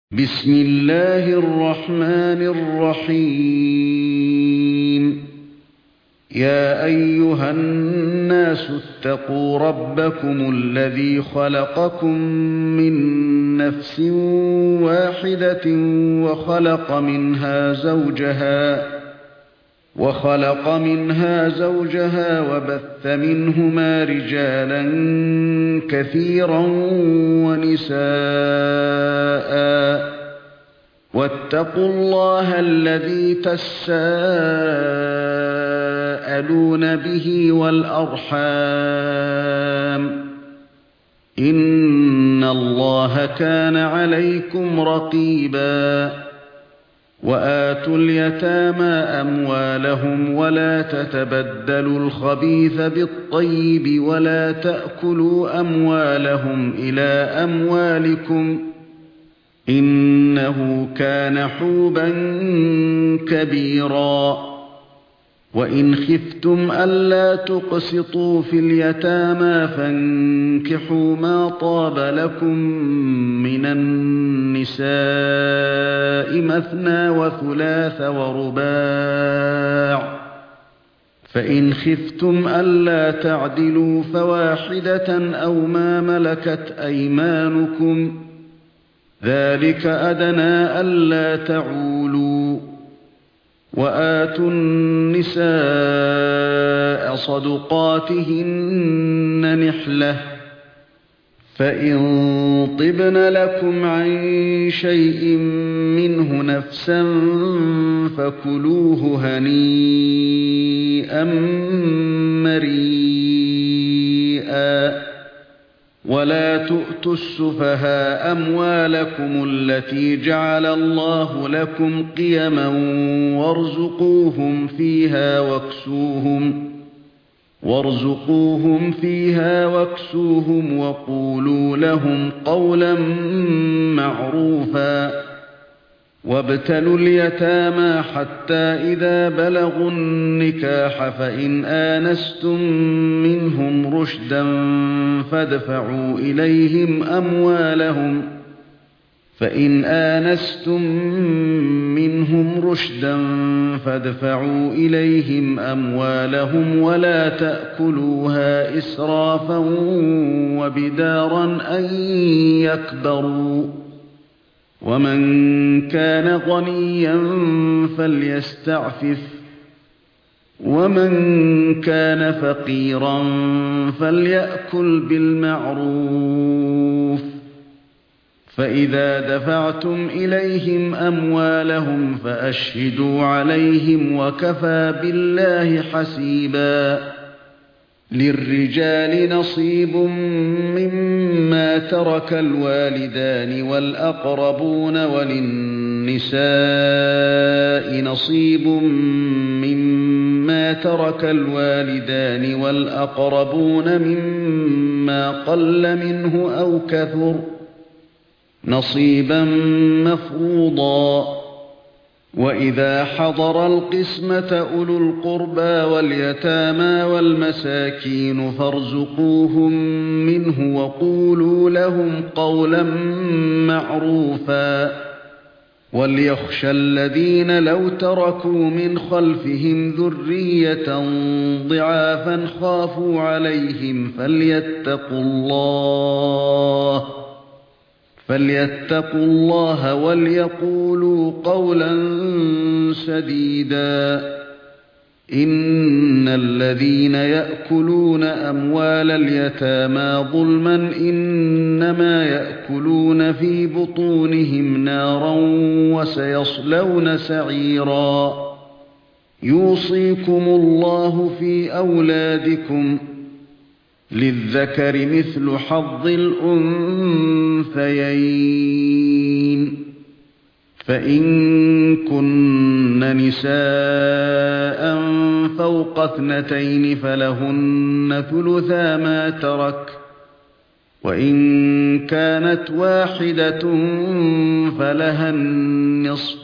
بسم الله الرحمن الرحيم. يا أيها الناس اتقوا ربكم الذي خلقكم من نفس واحدة وخلق منها زوجها وبث منهما رجالا كثيرا ونساء، واتقوا الله الذي تساءلون به والأرحام، إن الله كان عليكم رقيبا. وآتوا اليتامى أموالهم ولا تتبدلوا الخبيث بالطيب ولا تأكلوا أموالهم إلى أموالكم، إنه كان حوبا كبيرا. وإن خفتم ألا تقسطوا في اليتامى فانكحوا ما طاب لكم من النساء مثنى وثلاث ورباع، فإن خفتم ألا تعدلوا فواحدة أو ما ملكت أيمانكم، ذلك أدنى ألا تعولوا. وآتوا النساء صدقاتهن نحلة، فإن طبن لكم عن شيء منه نفسا فكلوه هنيئا مريئا. ولا تؤتوا السفهاء أموالكم التي جعل الله لكم قيما وارزقوهم فيها واكسوهم وقولوا لهم قولا معروفا. وابتلوا اليتامى حتى إذا بلغوا النكاح فإن آنستم منهم رشدا فادفعوا إليهم أموالهم ولا تأكلوها إسرافا وبدارا أن يكبروا. ومن كان غنيا فليستعفف، ومن كان فقيرا فليأكل بالمعروف. فإذا دفعتم إليهم أموالهم فأشهدوا عليهم وكفى بالله حسيبا. للرجال نصيب مما ترك الوالدان والأقربون، وللنساء نصيب مما ترك الوالدان والأقربون مما قل منه أو كثر، نصيبا مفروضا. وإذا حضر القسمة أولو القربى واليتامى والمساكين فارزقوهم منه وقولوا لهم قولا معروفا. وليخشى الذين لو تركوا من خلفهم ذرية ضعافا خافوا عليهم فليتقوا الله وليقولوا قولا سديدا. إن الذين يأكلون أموال اليتامى ظلما إنما يأكلون في بطونهم نارا وسيصلون سعيرا. يوصيكم الله في أولادكم، للذكر مثل حظ الأنثيين، فإن كن نساء فوق 2 فلهن ثلثا ما ترك، وإن كانت واحدة فلها النصف،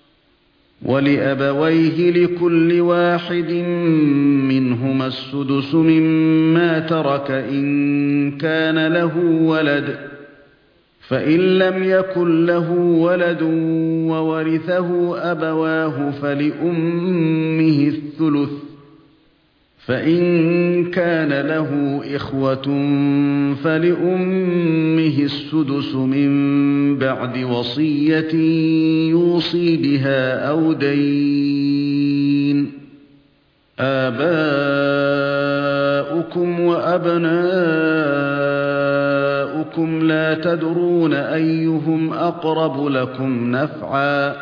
ولأبويه لكل واحد منهما السدس مما ترك إن كان له ولد، فإن لم يكن له ولد وورثه أبواه فلأمه الثلث، فإن كان له إخوة فلأمه السدس من بعد وصية يوصي بها أو دين. آباؤكم وأبناؤكم لا تدرون أيهم أقرب لكم نفعا،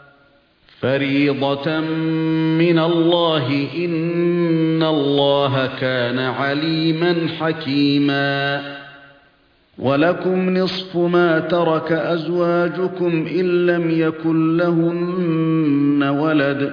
فريضة من الله، إن الله كان عليما حكيما. ولكم نصف ما ترك أزواجكم إن لم يكن لهن ولد،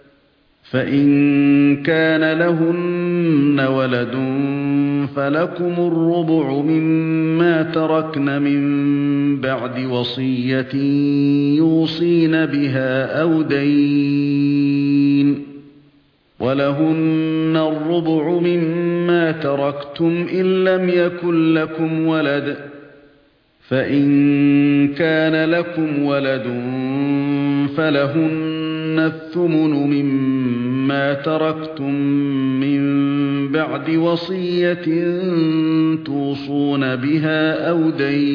فإن كان لهن ولد فلكم الربع مما تركن من بعد وصية يوصين بها أو دين. ولهن الربع مما تركتم إن لم يكن لكم ولد، فإن كان لكم ولد فلهن الثمن مما تركتم من بعد وصية توصون بها أو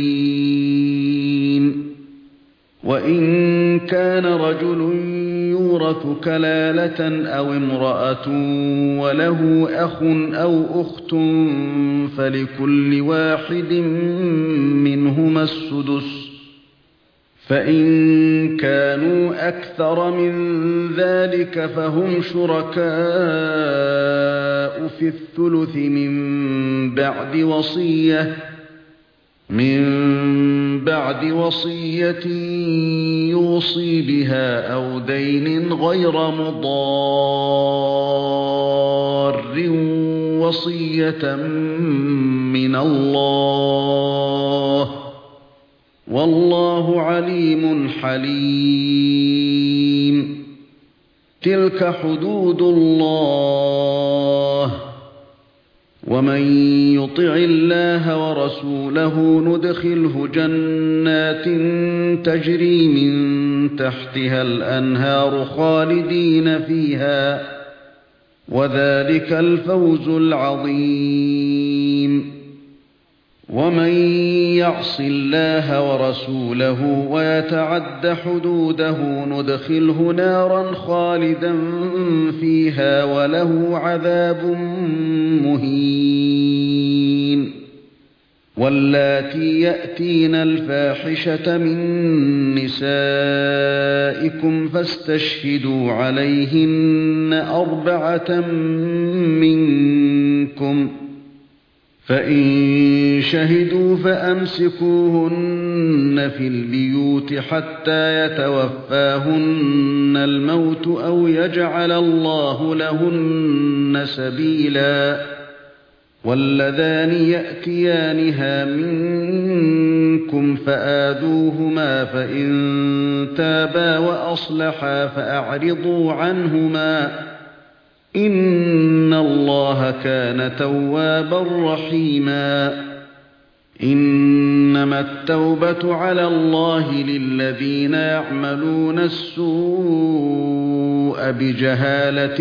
دين. وإن كان رجل يورث كلالة أو امرأة وله أخ أو أخت فلكل واحد منهما السدس، فإن كانوا أكثر من ذلك فهم شركاء في الثلث من بعد وصية يوصي بها أو دين غير مضار، وصية من الله، والله عليم حليم. تلك حدود الله، ومن يطع الله ورسوله ندخله جنات تجري من تحتها الأنهار خالدين فيها، وذلك الفوز العظيم. ومن يعص الله ورسوله ويتعد حدوده ندخله نارا خالدا فيها وله عذاب مهين. واللاتي يأتين الفاحشة من نسائكم فاستشهدوا عليهن 4 منكم، فإن شهدوا فأمسكوهن في البيوت حتى يتوفاهن الموت أو يجعل الله لهن سبيلا. واللذان يأتيانها منكم فآذوهما، فإن تابا وأصلحا فأعرضوا عنهما، إن الله كان توابا رحيما. إنما التوبة على الله للذين يعملون السوء بجهالة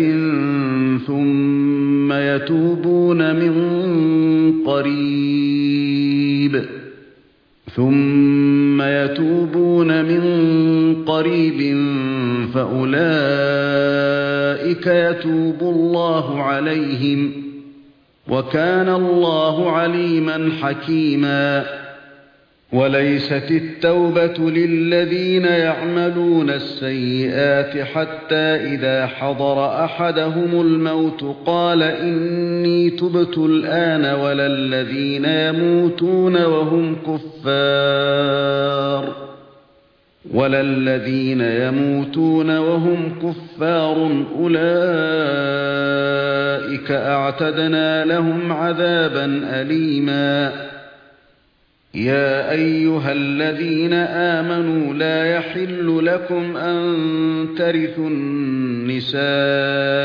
ثم يتوبون من قريب فأولئك يتوب الله عليهم، وكان الله عليما حكيما. وليست التوبة للذين يعملون السيئات حتى إذا حضر أحدهم الموت قال إني تبت الآن، ولا الذين يموتون وهم كفار أولئك أعتدنا لهم عذابا أليما. يا أيها الذين آمنوا لا يحل لكم أن ترثوا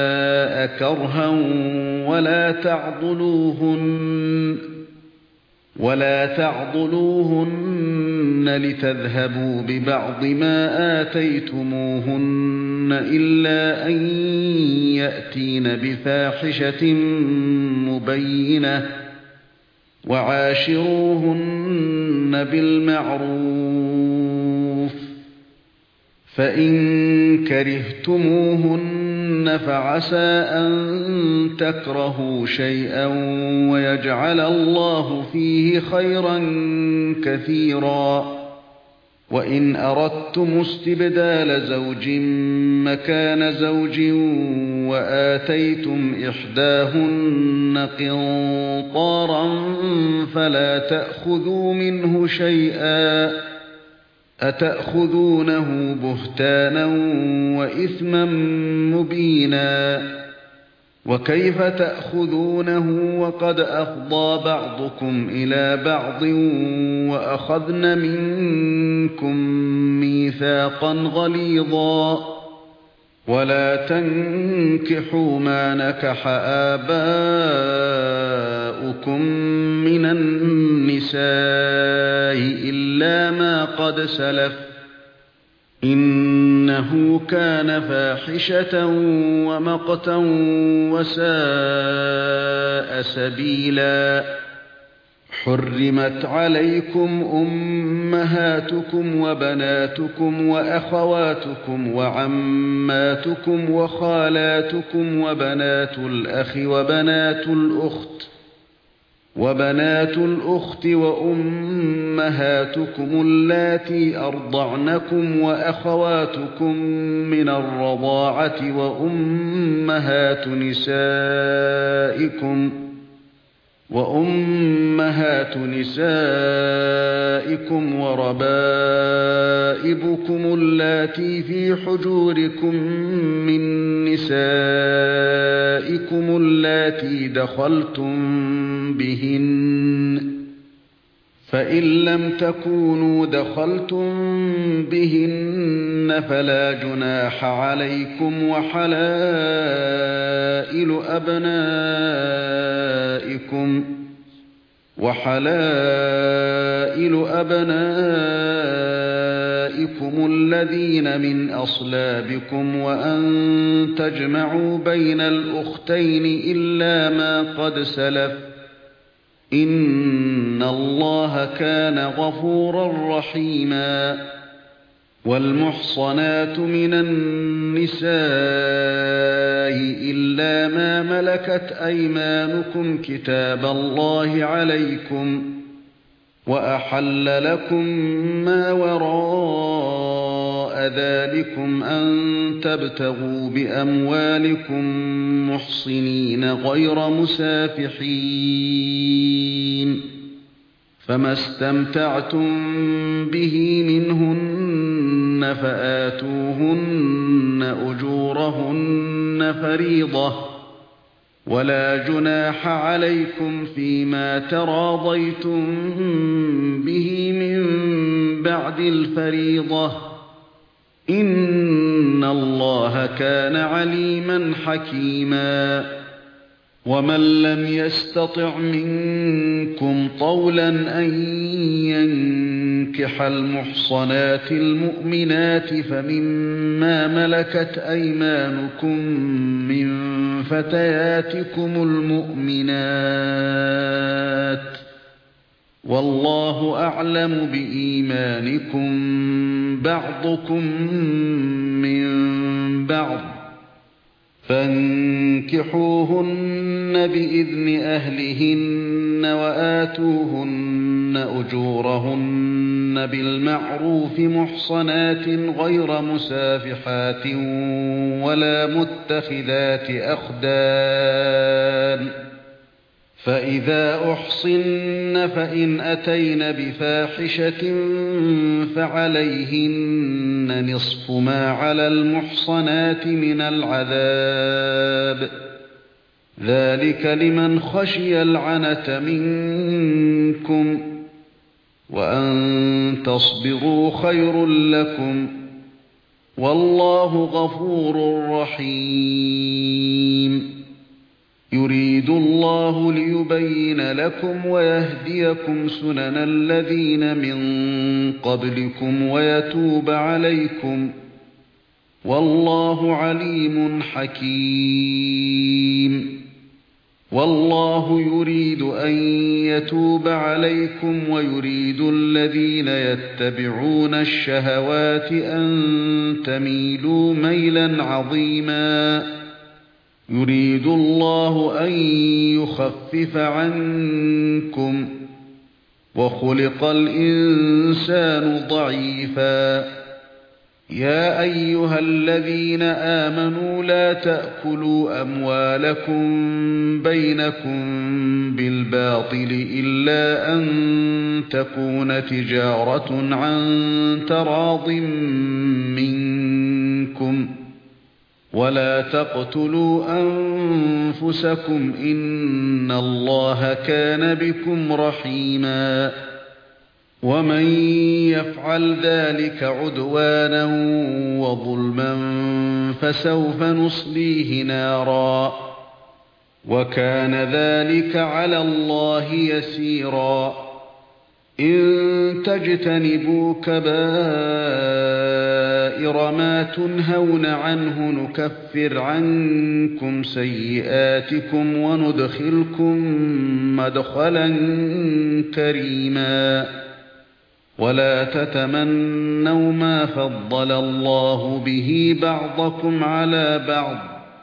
النساء كرها ولا تعضلوهن لتذهبوا ببعض ما آتيتموهن إلا أن يأتين بفاحشة مبينة وعاشروهن بالمعروف فإن كرهتموهن فعسى أن تكرهوا شيئا ويجعل الله فيه خيرا كثيرا وإن أردتم استبدال زوج مكان زوج وآتيتم إحداهن قنطارا فلا تأخذوا منه شيئا أتأخذونه بهتانا وإثما مبينا وكيف تأخذونه وقد أفضى بعضكم إلى بعض وأخذن منكم ميثاقا غليظا ولا تنكحوا ما نكح آباؤكم من النساء إلا ما قد سلف إنه كان فاحشة ومقتا وساء سبيلا حرمت عليكم أمهاتكم وبناتكم وأخواتكم وعماتكم وخالاتكم وبنات الأخ وبنات الأخت وأمهاتكم اللاتي أرضعنكم وأخواتكم من الرضاعة وأمهات نسائكم وربائبكم اللاتي في حجوركم من نسائكم اللاتي دخلتم بهن فإن لم تكونوا دخلتم بهن فلا جناح عليكم وحلائل أبنائكم الذين من أصلابكم وأن تجمعوا بين الأختين إلا ما قد سلف إن الله كان غفورا رحيما والمحصنات من النساء إلا ما ملكت أيمانكم كتاب الله عليكم وأحل لكم ما وراء ذلكم أن تبتغوا بأموالكم محصنين غير مسافحين فما استمتعتم به منهن فآتوهن أجورهن فريضة ولا جناح عليكم فيما تراضيتم به من بعد الفريضة إن الله كان عليما حكيما ومن لم يستطع منكم طولا أن ينكح المحصنات المؤمنات فمما ملكت أيمانكم من فتياتكم المؤمنات والله أعلم بإيمانكم بعضكم من بعض فانكحوهن بإذن أهلهن وآتوهن أجورهن بالمعروف محصنات غير مسافحات ولا متخذات أخدان فإذا أحصن فإن أتين بفاحشة فعليهن نصف ما على المحصنات من العذاب ذلك لمن خشي العنة منكم وأن تصبروا خير لكم والله غفور رحيم يريد الله ليبين لكم ويهديكم سنن الذين من قبلكم ويتوب عليكم والله عليم حكيم والله يريد أن يتوب عليكم ويريد الذين يتبعون الشهوات أن تميلوا ميلا عظيما يريد الله أن يخفف عنكم وخلق الإنسان ضعيفا يا أيها الذين آمنوا لا تأكلوا أموالكم بينكم بالباطل إلا أن تكون تجارة عن تراض منكم ولا تقتلوا أنفسكم إن الله كان بكم رحيما ومن يفعل ذلك عدوانا وظلما فسوف نصليه نارا وكان ذلك على الله يسيرا إن تجتنبوا كبائر ما تنهون عنه نكفر عنكم سيئاتكم وندخلكم مدخلا كريما ولا تتمنوا ما فضل الله به بعضكم على بعض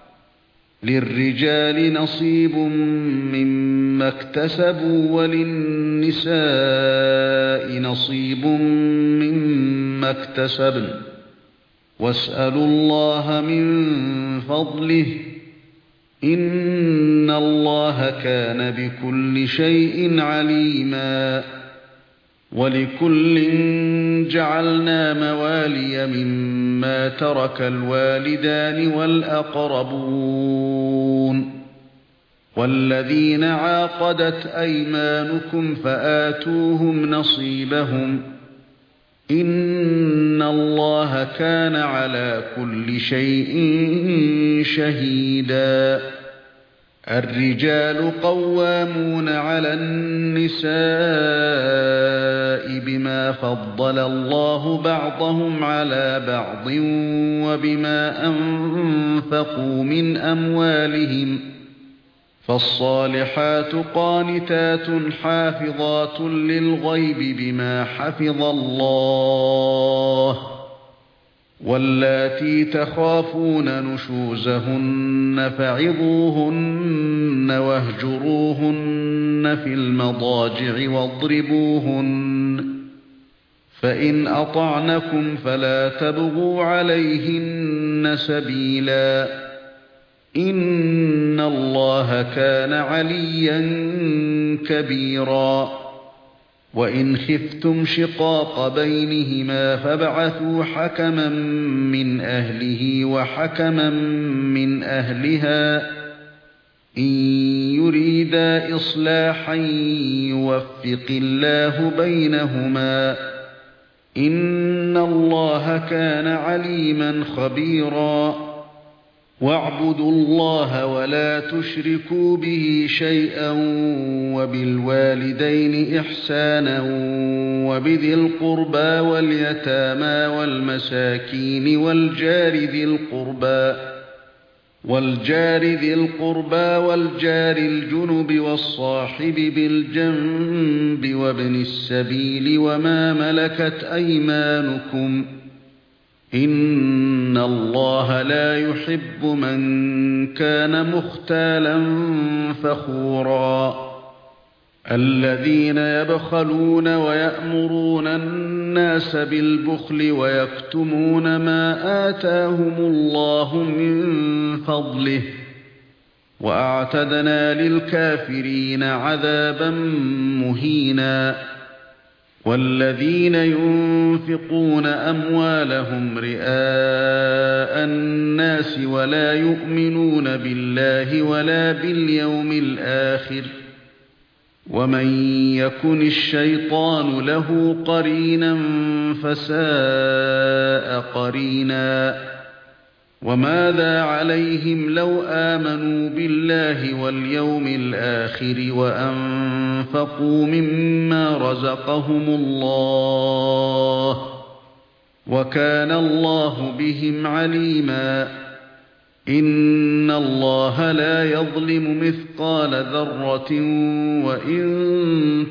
للرجال نصيب مما اكتسبوا وللنساء نصيب مما اكتسبن واسألوا الله من فضله إن الله كان بكل شيء عليما ولكل جعلنا موالي مما ترك الوالدان والأقربون والذين عاقدت أيمانكم فآتوهم نصيبهم إن الله كان على كل شيء شهيدا الرجال قوامون على النساء بما فضل الله بعضهم على بعض وبما أنفقوا من أموالهم فالصالحات قانتات حافظات للغيب بما حفظ الله واللاتي تخافون نشوزهن فعظوهن واهجروهن في المضاجع واضربوهن فإن أطعنكم فلا تبغوا عليهن سبيلا إن الله كان عليا كبيرا وإن خفتم شقاق بينهما فابعثوا حكما من أهله وحكما من أهلها إن يريدا إصلاحا يوفق الله بينهما إن الله كان عليما خبيرا واعبدوا الله ولا تشركوا به شيئا وبالوالدين إحسانا وبذي القربى واليتامى والمساكين والجار ذي القربى والجار الجنب والصاحب بالجنب وابن السبيل وما ملكت أيمانكم إن الله لا يحب من كان مختالا فخورا الذين يبخلون ويأمرون الناس بالبخل ويكتمون ما آتاهم الله من فضله وأعتدنا للكافرين عذابا مهينا والذين ينفقون أموالهم رئاء الناس ولا يؤمنون بالله ولا باليوم الآخر ومن يكن الشيطان له قرينا فساء قرينا وماذا عليهم لو آمنوا بالله واليوم الآخر وأنفقوا مما رزقهم الله وكان الله بهم عليما إن الله لا يظلم مثقال ذرة وإن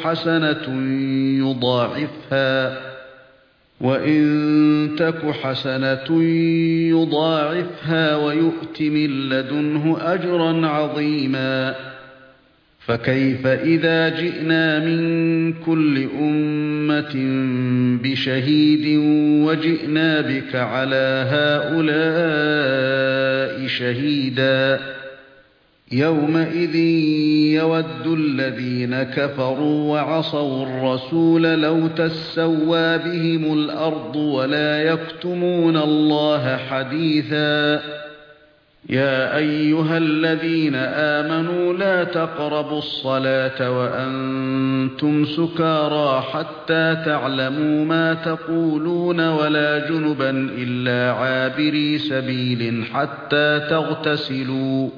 تك حسنة يضاعفها ويؤت من لدنه أجرا عظيما فكيف إذا جئنا من كل أمة بشهيد وجئنا بك على هؤلاء شهيدا يومئذ يود الذين كفروا وعصوا الرسول لو تسوى بهم الأرض ولا يكتمون الله حديثا يا أيها الذين آمنوا لا تقربوا الصلاة وأنتم سكارى حتى تعلموا ما تقولون ولا جنبا إلا عابري سبيل حتى تغتسلوا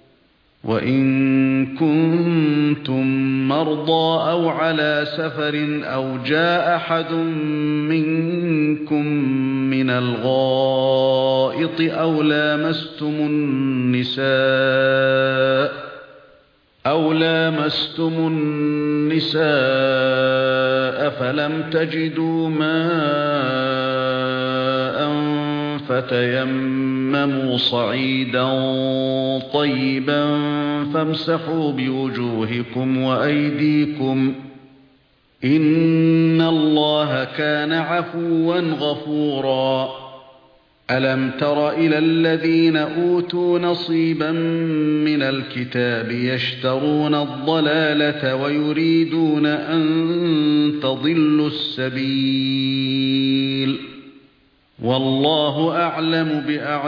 وإن كنتم مرضى أو على سفر أو جاء أحد منكم من الغائط أو لامستم النساء فلم تجدوا ماء فتيمموا صعيدا طيبا فامسحوا بوجوهكم وأيديكم إن الله كان عفوا غفورا ألم تر إلى الذين أوتوا نصيبا من الكتاب يشترون الضلالة ويريدون أن تضلوا السبيل والله أعلم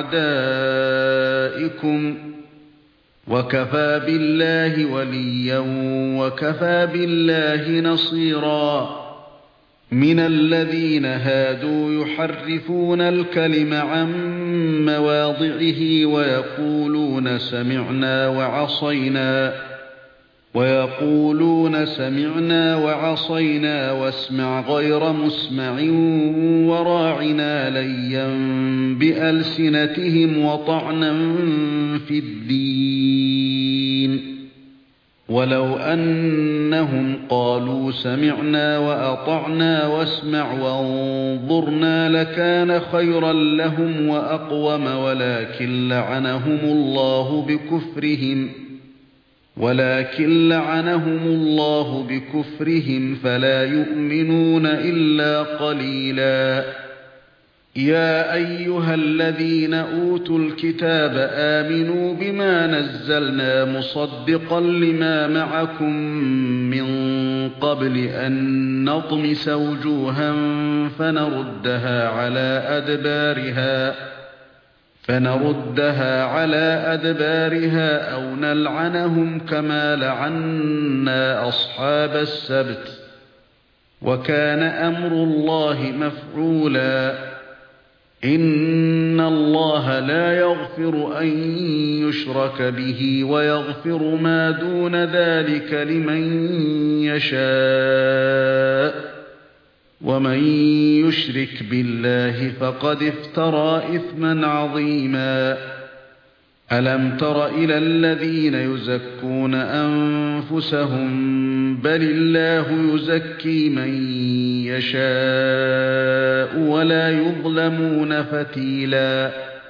بأعدائكم وكفى بالله وليا وكفى بالله نصيرا من الذين هادوا يحرفون الكلم عن مواضعه ويقولون سمعنا وعصينا واسمع غير مسمع وراعنا ليا بألسنتهم وطعنا في الدين ولو أنهم قالوا سمعنا وأطعنا واسمع وانظرنا لكان خيرا لهم وأقوم ولكن لعنهم الله بكفرهم فلا يؤمنون إلا قليلا يا أيها الذين أوتوا الكتاب آمنوا بما نزلنا مصدقا لما معكم من قبل أن نطمس وجوها فنردها على أدبارها أو نلعنهم كما لعنا أصحاب السبت وكان أمر الله مفعولا إن الله لا يغفر أن يشرك به ويغفر ما دون ذلك لمن يشاء ومن يشرك بالله فقد افترى إثما عظيما ألم تر إلى الذين يزكون أنفسهم بل الله يزكي من يشاء ولا يظلمون فتيلا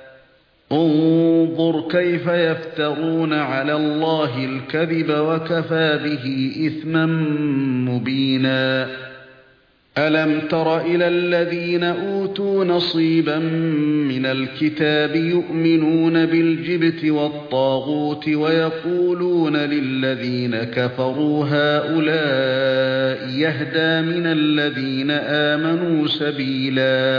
انظر كيف يفترون على الله الكذب وكفى به إثما مبينا ألم تر إلى الذين أوتوا نصيبا من الكتاب يؤمنون بالجبت والطاغوت ويقولون للذين كفروا هؤلاء يهدى من الذين آمنوا سبيلا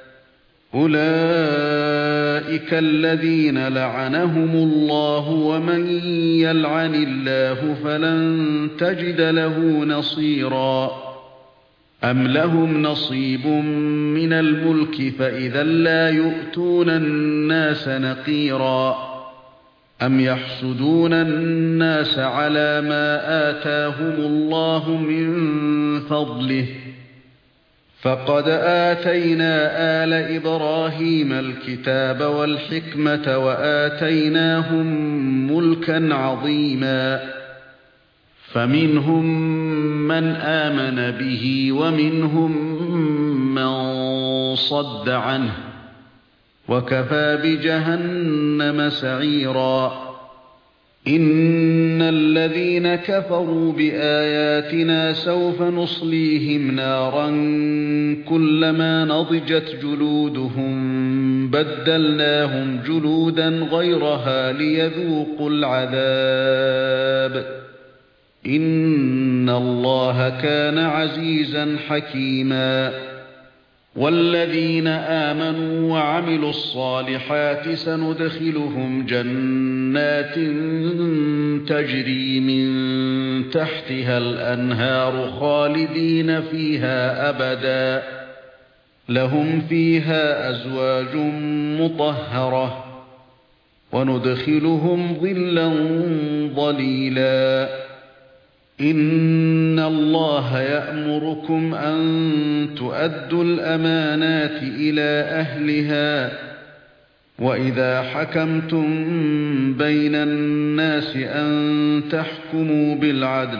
أولئك الذين لعنهم الله ومن يلعن الله فلن تجد له نصيرا أَمْ لَهُمْ نَصِيبٌ مِنَ الْمُلْكِ فَإِذًا لَّا يُؤْتُونَ النَّاسَ نَقِيرًا أَمْ يَحْسُدُونَ النَّاسَ عَلَىٰ مَا آتَاهُمُ اللَّهُ مِن فَضْلِهِ فَقَدْ آتَيْنَا آلَ إِبْرَاهِيمَ الْكِتَابَ وَالْحِكْمَةَ وَآتَيْنَاهُم مُّلْكًا عَظِيمًا فَمِنْهُم مَّنْ آمَنَ بِهِ وَمِنْهُم مَّن صَدَّ عَنْهُ وَكَفَىٰ بِجَهَنَّمَ سَعِيرًا إِنَّ الَّذِينَ كَفَرُوا بِآيَاتِنَا سَوْفَ نُصْلِيهِمْ نَارًا كُلَّمَا نَضِجَتْ جُلُودُهُم بَدَّلْنَاهُمْ جُلُودًا غَيْرَهَا لِيَذُوقُوا الْعَذَابَ إِنَّ اللَّهَ كَانَ عَزِيزًا حَكِيمًا وَالَّذِينَ آمَنُوا وَعَمِلُوا الصَّالِحَاتِ سَنُدْخِلُهُمْ جَنَّاتٍ تَجْرِي مِن تَحْتِهَا الْأَنْهَارُ خَالِدِينَ فِيهَا أَبَدًا لَّهُمْ فِيهَا أَزْوَاجٌ مُّطَهَّرَةٌ وَنُدْخِلُهُمْ ظِلًّا ظَلِيلًا إِنَّ اللَّهَ يَأْمُرُكُمْ أَن تُؤَدُّوا الْأَمَانَاتِ إِلَىٰ أَهْلِهَا وَإِذَا حَكَمْتُم بَيْنَ النَّاسِ أَن تَحْكُمُوا بِالْعَدْلِ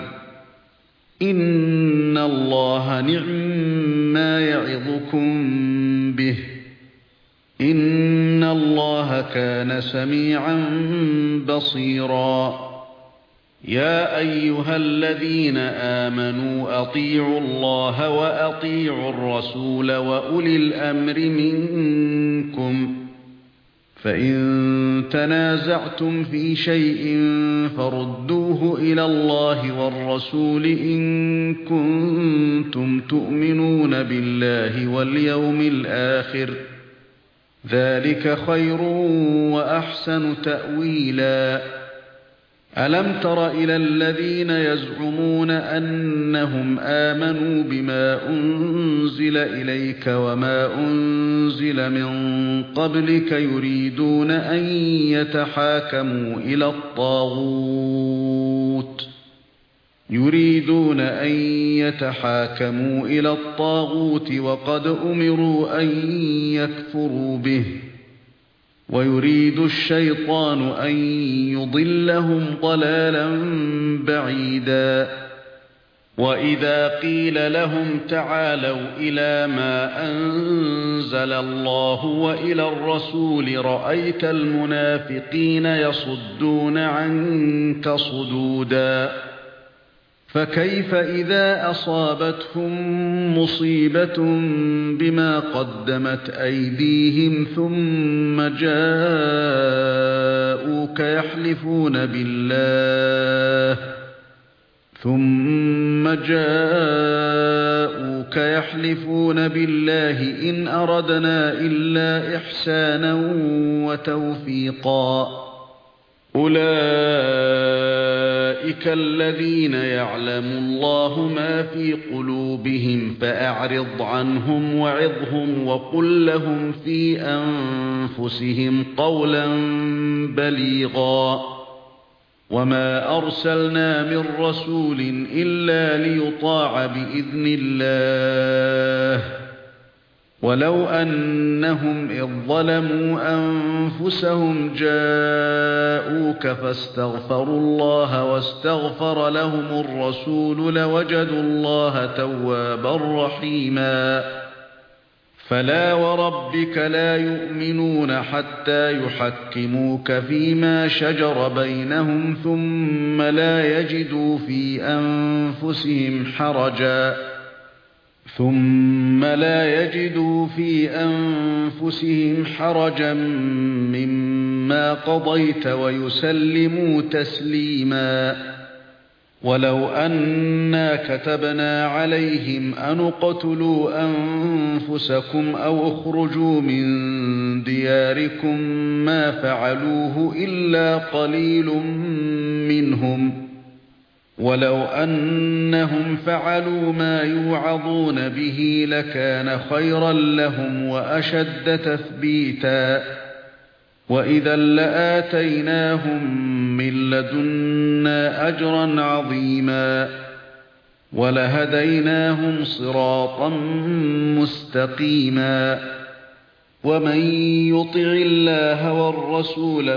إِنَّ اللَّهَ نِعْمَّا يَعِظُكُم بِهِ إِنَّ اللَّهَ كَانَ سَمِيعًا بَصِيرًا يَا أَيُّهَا الَّذِينَ آمَنُوا أَطِيعُوا اللَّهَ وَأَطِيعُوا الرَّسُولَ وَأُولِي الْأَمْرِ مِنكُمْ فَإِن تَنَازَعْتُمْ فِي شَيْءٍ فَرُدُّوهُ إِلَى اللَّهِ وَالرَّسُولِ إِن كُنتُمْ تُؤْمِنُونَ بِاللَّهِ وَالْيَوْمِ الْآخِرِ ذَلِكَ خَيْرٌ وَأَحْسَنُ تَأْوِيلًا أَلَمْ تَرَ إِلَى الَّذِينَ يَزْعُمُونَ أَنَّهُمْ آمَنُوا بِمَا أُنزِلَ إِلَيْكَ وَمَا أُنزِلَ مِن قَبْلِكَ يُرِيدُونَ أَن يَتَحَاكَمُوا إِلَى الطَّاغُوتِ وَقَدْ أُمِرُوا أَن يَكْفُرُوا بِهِ وَيُرِيدُ الشَّيْطَانُ أَن يُضِلَّهُمْ ضَلَالًا بَعِيدًا وَإِذَا قِيلَ لَهُمْ تَعَالَوْا إِلَى مَا أَنزَلَ اللَّهُ وَإِلَى الرَّسُولِ رَأَيْتَ الْمُنَافِقِينَ يَصُدُّونَ عَنكَ صُدُودًا فَكَيْفَ إِذَا أَصَابَتْهُم مُّصِيبَةٌ بِمَا قَدَّمَتْ أَيْدِيهِمْ ثُمَّ جَاءُوكَ يَحْلِفُونَ بِاللَّهِ إِنْ أَرَدْنَا إِلَّا إِحْسَانًا وَتَوْفِيقًا أُولَئِكَ الَّذِينَ يَعْلَمُ اللَّهُ مَا فِي قُلُوبِهِمْ فَأَعْرِضْ عَنْهُمْ وَعِظْهُمْ وَقُل لَّهُمْ فِي أَنفُسِهِمْ قَوْلًا بَلِيغًا وَمَا أَرْسَلْنَا مِن رَّسُولٍ إِلَّا لِيُطَاعَ بِإِذْنِ اللَّهِ وَلَوْ أَنَّهُمْ إِذ ظَّلَمُوا أَنفُسَهُمْ جَاءُوكَ فَاسْتَغْفَرُوا اللَّهَ وَاسْتَغْفَرَ لَهُمُ الرَّسُولُ لَوَجَدُوا اللَّهَ تَوَّابًا رَّحِيمًا فَلَا وَرَبِّكَ لَا يُؤْمِنُونَ حَتَّىٰ يُحَكِّمُوكَ فِيمَا شَجَرَ بَيْنَهُمْ ثُمَّ لا يجدوا في أنفسهم حرجا مما قضيت ويسلموا تسليما ولو أنا كتبنا عليهم أن اقتلوا أنفسكم أو اخرجوا من دياركم ما فعلوه إلا قليل منهم ولو أنهم فعلوا ما يوعظون به لكان خيرا لهم وأشد تثبيتا وإذا لآتيناهم من لدنا أجرا عظيما ولهديناهم صراطا مستقيما ومن يطع الله والرسول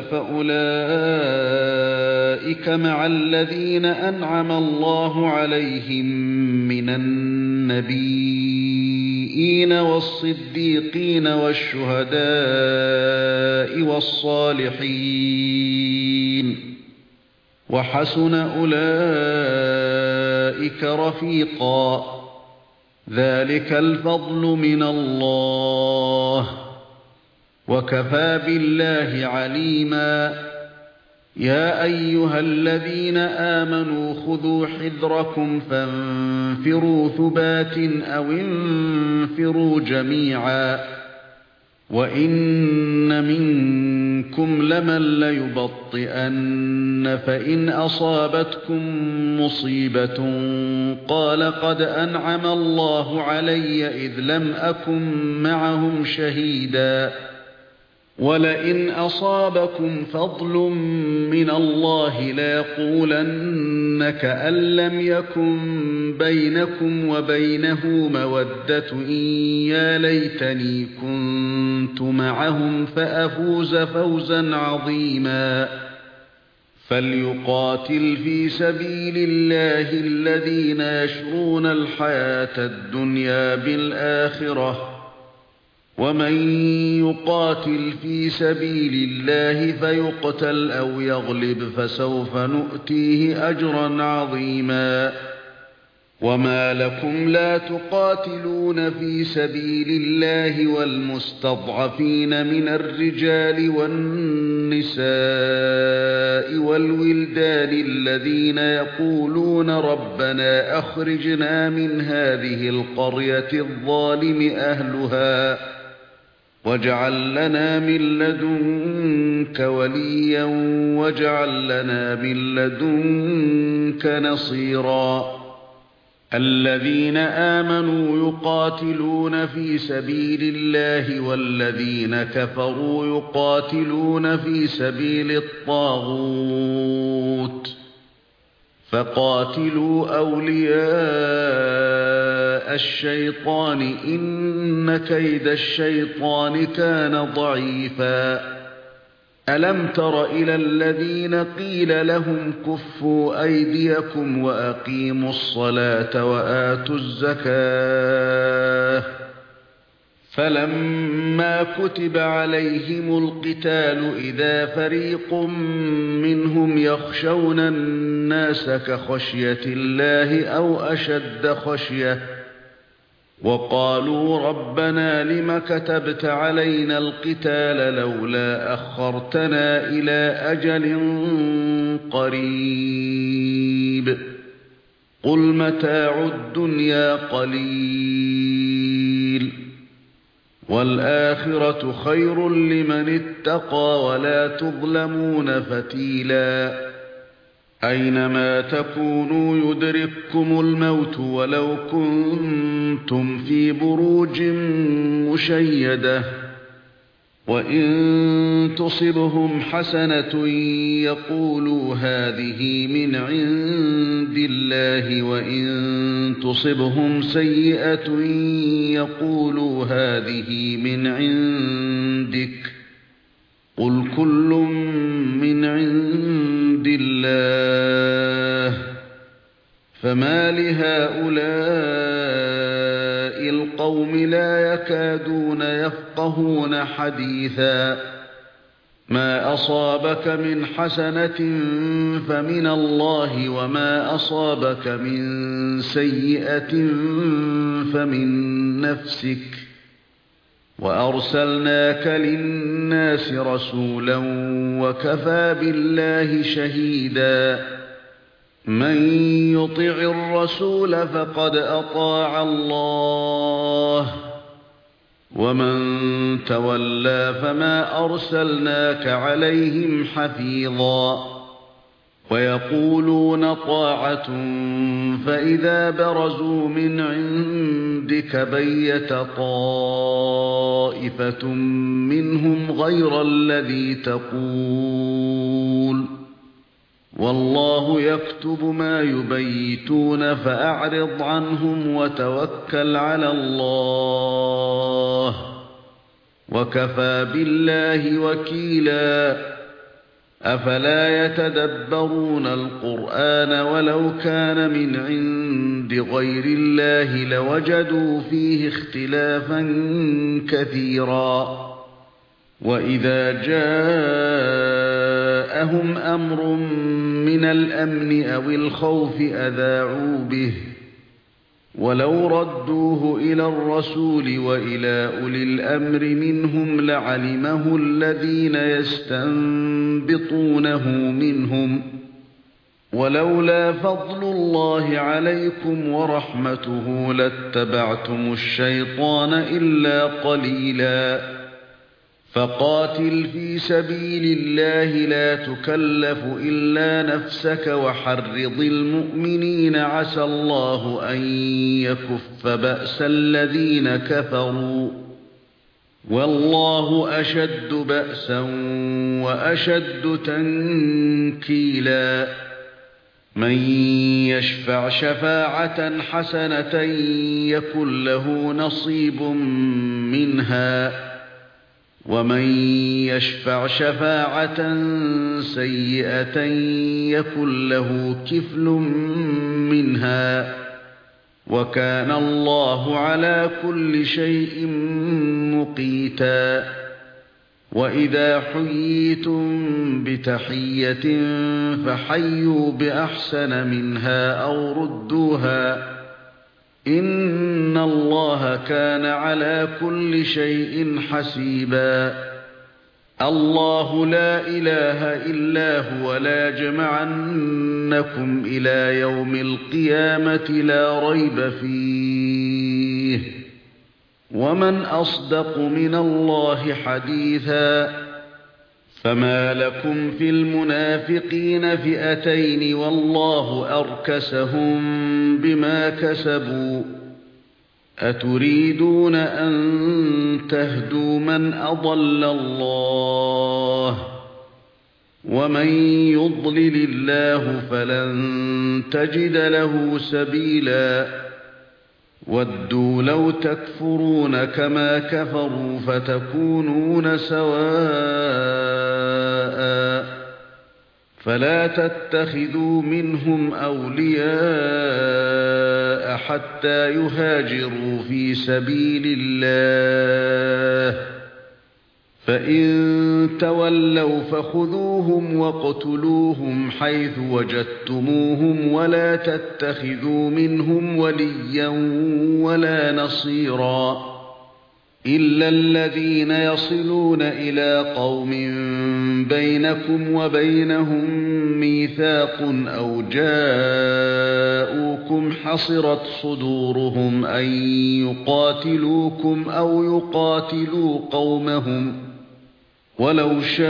فأولئك مع الذين أنعم الله عليهم من النبيين والصديقين والشهداء والصالحين وحسن أولئك رفيقا ذلك الفضل من الله وكفى بالله عليما يا أيها الذين آمنوا خذوا حذركم فانفروا ثبات أو انفروا جميعا وإن منكم لمن ليبطئن فإن أصابتكم مصيبة قال قد أنعم الله علي إذ لم أكن معهم شهيدا ولئن أصابكم فضل من الله ليقولن كأن لم يكن بينكم وبينه مودة يا ليتني كنت معهم فأفوز فوزا عظيما فليقاتل في سبيل الله الذين يشرون الحياة الدنيا بالآخرة ومن يقاتل في سبيل الله فيقتل أو يغلب فسوف نؤتيه أجرا عظيما وما لكم لا تقاتلون في سبيل الله والمستضعفين من الرجال والنساء والولدان الذين يقولون ربنا أخرجنا من هذه القرية الظالم أهلها واجعل لنا من لدنك وليا واجعل لنا من لدنك نصيرا الذين آمنوا يقاتلون في سبيل الله والذين كفروا يقاتلون في سبيل الطاغوت فقاتلوا أولياء الشيطان إن كيد الشيطان كان ضعيفا ألم تر إلى الذين قيل لهم كفوا أيديكم وأقيموا الصلاة وآتوا الزكاة فلما كتب عليهم القتال إذا فريق منهم يخشون الناس كخشية الله أو أشد خشية وقالوا ربنا لم كتبت علينا القتال لولا أخرتنا إلى أجل قريب قل متاع الدنيا قليل والآخرة خير لمن اتقى ولا تظلمون فتيلا أينما تكونوا يدرككم الموت ولو كنتم في بروج مشيدة وإن تصبهم حسنة يقولوا هذه من عند الله وإن تصبهم سيئة يقولوا هذه من عندك قل كل من عند الله فما لهؤلاء القوم لا يكادون يفقهون حديثا ما أصابك من حسنة فمن الله وما أصابك من سيئة فمن نفسك وأرسلناك للناس رسولا وكفى بالله شهيدا من يطع الرسول فقد أطاع الله ومن تولى فما أرسلناك عليهم حفيظا ويقولون طاعة فإذا برزوا من عندك بيت طائفة منهم غير الذي تقول والله يكتب ما يبيتون فأعرض عنهم وتوكل على الله وكفى بالله وكيلا أفلا يتدبرون القرآن ولو كان من عند غير الله لوجدوا فيه اختلافا كثيرا وإذا جاءهم أمر من الأمن أو الخوف أذاعوا به ولو ردوه إلى الرسول وإلى أولي الأمر منهم لعلمه الذين يستنبطونه منهم ولولا فضل الله عليكم ورحمته لاتبعتم الشيطان إلا قليلا فقاتل في سبيل الله لا تكلف إلا نفسك وحرض المؤمنين عسى الله أن يكف بأس الذين كفروا والله أشد بأسا وأشد تنكيلا من يشفع شفاعة حسنة يكن له نصيب منها ومن يشفع شفاعة سيئة يكن له كفل منها وكان الله على كل شيء مقيتا وإذا حييتم بتحية فحيوا بأحسن منها أو ردوها إن الله كان على كل شيء حسيبا الله لا إله إلا هو لا يجمعنكم إلى يوم القيامة لا ريب فيه ومن أصدق من الله حديثا فما لكم في المنافقين فئتين والله أركسهم بما كسبوا أتريدون أن تهدوا من أضل الله ومن يضلل الله فلن تجد له سبيلا ودوا لو تكفرون كما كفروا فتكونون سواء فلا تتخذوا منهم أولياء حتى يهاجروا في سبيل الله فإن تولوا فخذوهم واقتلوهم حيث وجدتموهم ولا تتخذوا منهم وليا ولا نصيرا إلا الذين يصلون إلى قوم بينكم وبينهم ميثاق أو جاءوكم حصرت صدورهم أن يقاتلوكم أو يقاتلوا قومهم ولو شاء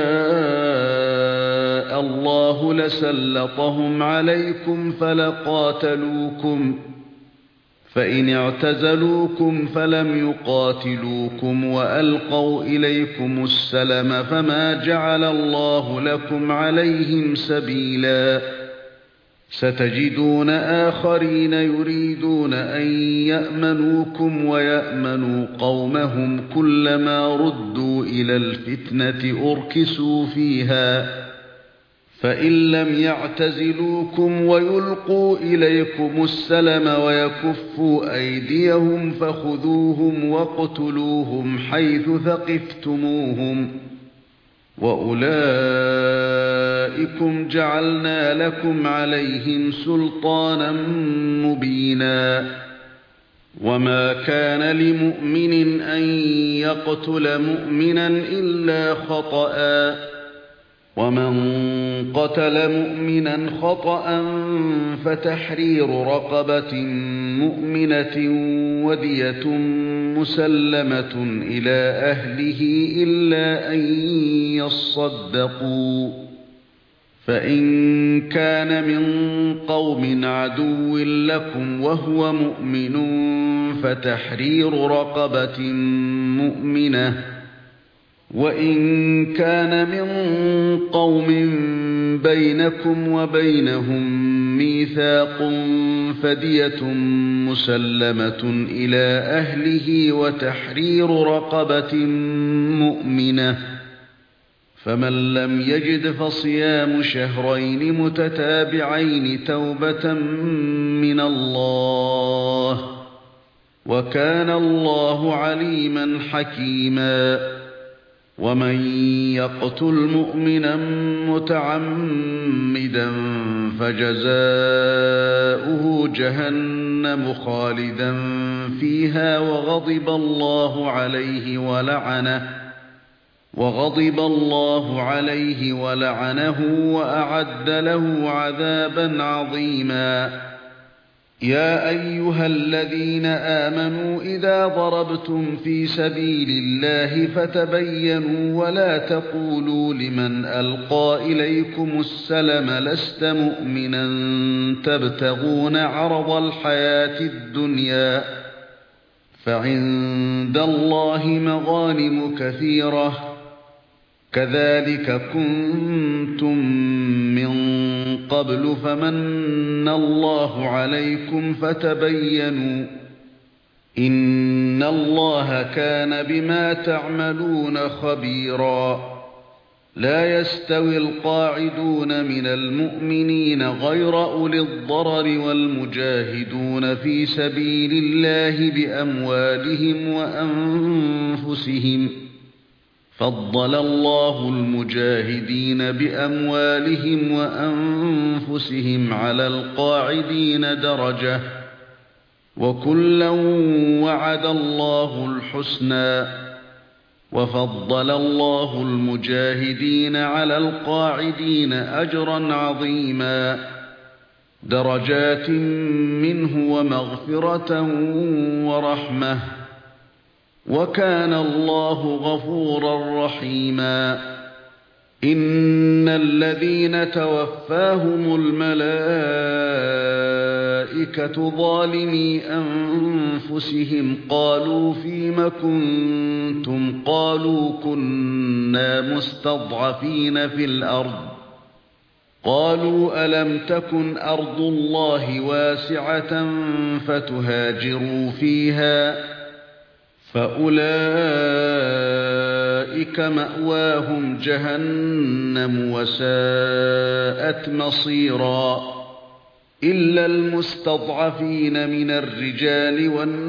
الله لسلطهم عليكم فلقاتلوكم فإن اعتزلوكم فلم يقاتلوكم وألقوا إليكم السلم فما جعل الله لكم عليهم سبيلا ستجدون آخرين يريدون أن يأمنوكم ويأمنوا قومهم كلما ردوا إلى الفتنة أركسوا فيها فإن لم يعتزلوكم ويلقوا إليكم السلم ويكفوا أيديهم فخذوهم واقتلوهم حيث ثقفتموهم وأولئكم جعلنا لكم عليهم سلطانا مبينا وما كان لمؤمن أن يقتل مؤمنا إلا خطأ ومن قتل مؤمنا خطأ فتحرير رقبة مؤمنة ودية مسلمة إلى أهله إلا أن يصدقوا فإن كان من قوم عدو لكم وهو مؤمن فتحرير رقبة مؤمنة، وإن كان من قوم بينكم وبينهم ميثاق فدية مسلمة إلى أهله وتحرير رقبة مؤمنة، فمن لم يجد فصيام شهرين متتابعين توبة من الله، وكان الله عليما حكيما. ومن يقتل مؤمنا متعمدا فجزاؤه جهنم خالدا فيها وغضب الله عليه ولعنه وأعد له عذابا عظيما. يا أيها الذين آمنوا إذا ضربتم في سبيل الله فتبينوا ولا تقولوا لمن ألقى إليكم السلم لست مؤمنا تبتغون عرض الحياة الدنيا، فعند الله مغانم كثيرة كذلك كنتم من قبل فمن الله عليكم فتبينوا إن الله كان بما تعملون خبيرا. لا يستوي القاعدون من المؤمنين غير أولي الضرر والمجاهدون في سبيل الله بأموالهم وأنفسهم، فضل الله المجاهدين بأموالهم وأنفسهم على القاعدين درجة، وكلا وعد الله الحسنى، وفضل الله المجاهدين على القاعدين أجرا عظيما، درجات منه ومغفرة ورحمة، وكان الله غفورا رحيما. إن الذين توفاهم الملائكة ظالمي أنفسهم قالوا فيم كنتم قالوا كنا مستضعفين في الأرض قالوا ألم تكن أرض الله واسعة فتهاجروا فيها فأولئك مأواهم جهنم وساءت مصيرا. إلا المستضعفين من الرجال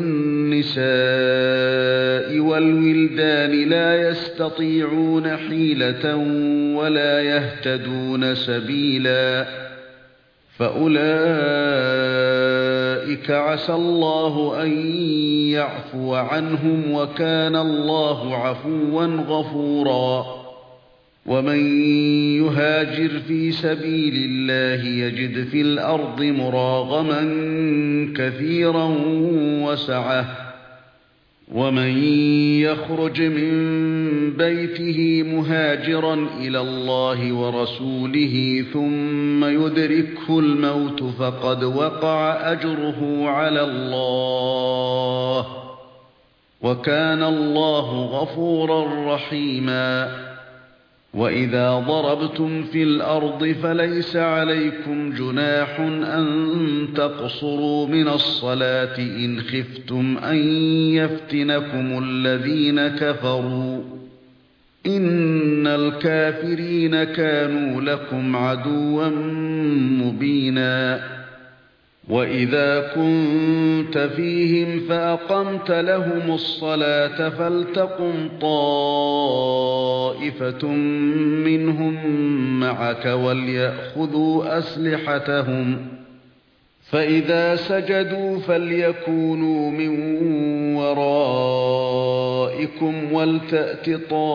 والنساء والولدان لا يستطيعون حيلة ولا يهتدون سبيلا، فأولئك عسى الله أن يعفو عنهم وكان الله عفوا غفورا. ومن يهاجر في سبيل الله يجد في الأرض مراغما كثيرا وسعة، ومن يخرج من بيته مهاجرا إلى الله ورسوله ثم يدركه الموت فقد وقع أجره على الله، وكان الله غفورا رحيما. وإذا ضربتم في الأرض فليس عليكم جناح أن تقصروا من الصلاة إن خفتم أن يفتنكم الذين كفروا إن الكافرين كانوا لكم عدوا مبينا. وإذا كنت فيهم فأقمت لهم الصلاة فلتقم طائفة منهم معك وليأخذوا أسلحتهم، فإذا سجدوا فليكونوا من ورائكم ولتأت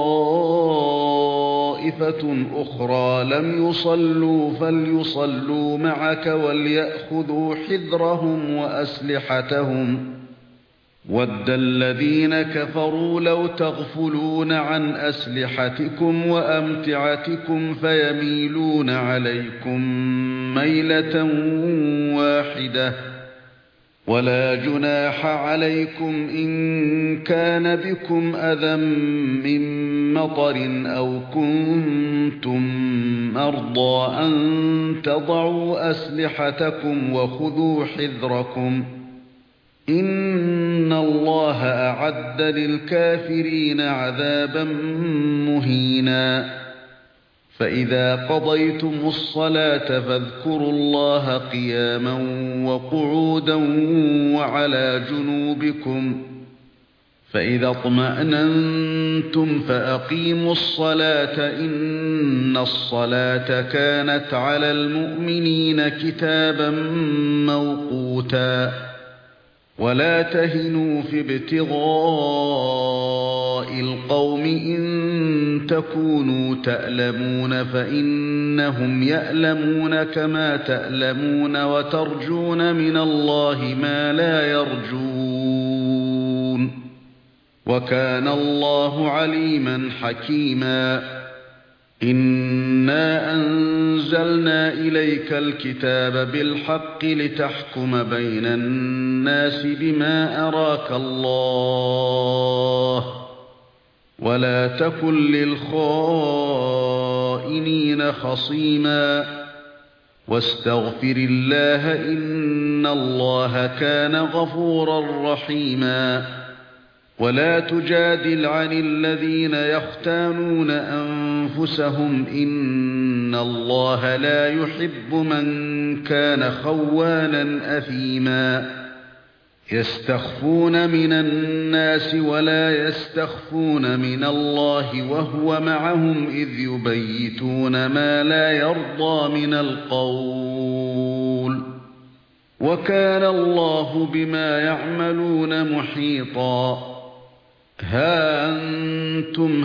طائفة أخرى لم يصلوا فليصلوا معك وليأخذوا حذرهم وأسلحتهم، وَدَّ الَّذِينَ كَفَرُوا لَوْ تَغْفُلُونَ عَنْ أَسْلِحَتِكُمْ وَأَمْتِعَتِكُمْ فَيَمِيلُونَ عَلَيْكُمْ مَيْلَةً وَاحِدَةً وَلَا جُنَاحَ عَلَيْكُمْ إِن كَانَ بِكُمْ أَذًى مِّن مَّطَرٍ أَوْ كُنتُم مَّرْضَىٰ أَن تَضَعُوا أَسْلِحَتَكُمْ وَخُذُوا حِذْرَكُمْ إِنَّ اللَّهَ أَعَدَّ لِلْكَافِرِينَ عَذَابًا مُّهِينًا فَإِذَا قَضَيْتُمُ الصَّلَاةَ فاذكروا اللَّهَ قِيَامًا وَقُعُودًا وَعَلَى جُنُوبِكُمْ فَإِذَا اطْمَأْنَنتُمْ فَأَقِيمُوا الصَّلَاةَ إِنَّ الصَّلَاةَ كَانَتْ عَلَى الْمُؤْمِنِينَ كِتَابًا مَّوْقُوتًا وَلَا تَهِنُوا في ابْتِغَاءِ الْقَوْمِ إِن تَكُونُوا تَأْلَمُونَ فَإِنَّهُمْ يَأْلَمُونَ كَمَا تَأْلَمُونَ وَتَرْجُونَ مِنَ اللَّهِ مَا لَا يَرْجُونَ وَكَانَ اللَّهُ عَلِيمًا حَكِيمًا إِنَّا أَنزَلْنَا إِلَيْكَ الْكِتَابَ بِالْحَقِّ لِتَحْكُمَ بَيْنَ النَّاسِ بِمَا أَرَاكَ اللَّهُ وَلَا تَكُن لِّلْخَائِنِينَ خَصِيمًا وَاسْتَغْفِرِ اللَّهَ إِنَّ اللَّهَ كَانَ غَفُورًا رَّحِيمًا وَلَا تُجَادِلْ عَنِ الَّذِينَ يَخْتَانُونَ أَنفُسَهُمْ إِنَّ اللَّهَ لَا يُحِبُّ مَن كَانَ خَوَّانًا أَثِيمًا يَسْتَخْفُونَ مِنَ النَّاسِ وَلَا يَسْتَخْفُونَ مِنَ اللَّهِ وَهُوَ مَعَهُمْ إِذْ يُبَيِّتُونَ مَا لَا يَرْضَىٰ مِنَ الْقَوْلِ وَكَانَ اللَّهُ بِمَا يَعْمَلُونَ مُحِيطًا ها أنتم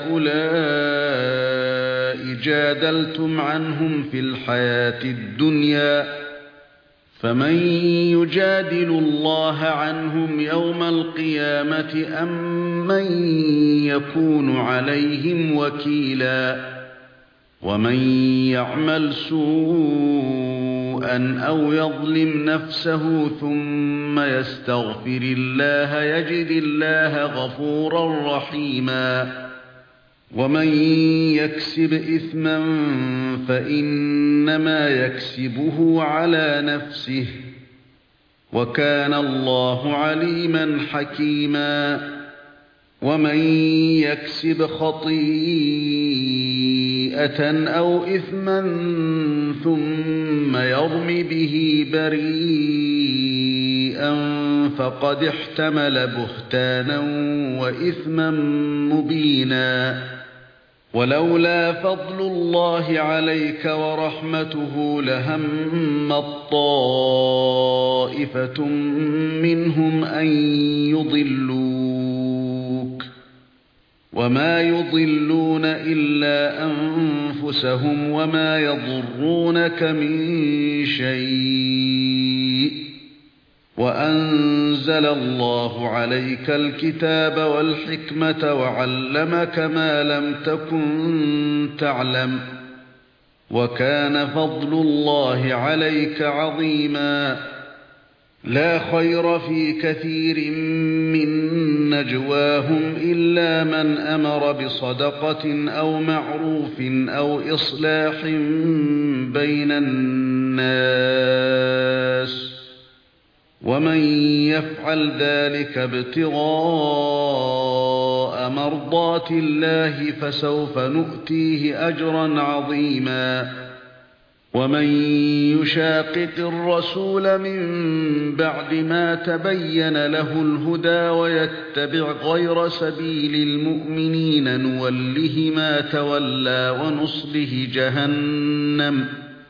هؤلاء جادلتم عنهم في الحياة الدنيا فمن يجادل الله عنهم يوم القيامة أم من يكون عليهم وكيلا ومن يعمل سوءا أو يظلم نفسه ثم يستغفر الله يجد الله غفورا رحيما ومن يكسب إثما فإنما يكسبه على نفسه وكان الله عليما حكيما ومن يكسب خطيئة أو إثما ثم يرم به بريئا فقد احتمل بهتانا وإثما مبينا ولولا فضل الله عليك ورحمته لهمت طائفة منهم أن يضلوك وما يضلون إلا أنفسهم وما يضرونك من شيء وأنزل الله عليك الكتاب والحكمة وعلمك ما لم تكن تعلم وكان فضل الله عليك عظيما لا خير في كثير من نجواهم إلا من أمر بصدقة أو معروف أو إصلاح بين الناس ومن يفعل ذلك ابتغاء مرضات الله فسوف نؤتيه أجرا عظيما ومن يشاقق الرسول من بعد ما تبين له الهدى ويتبع غير سبيل المؤمنين نوله ما تولى ونصله جهنم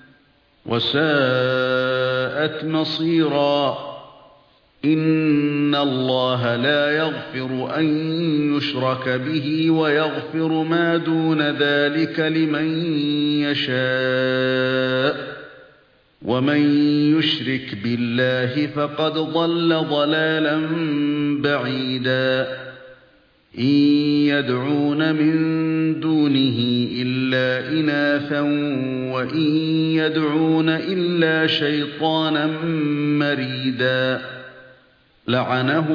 وساءت مصيرا إن الله لا يغفر أن يشرك به ويغفر ما دون ذلك لمن يشاء ومن يشرك بالله فقد ضل ضلالا بعيدا إن يدعون من دونه إلا إناثا وإن يدعون إلا شيطانا مريدا لعنه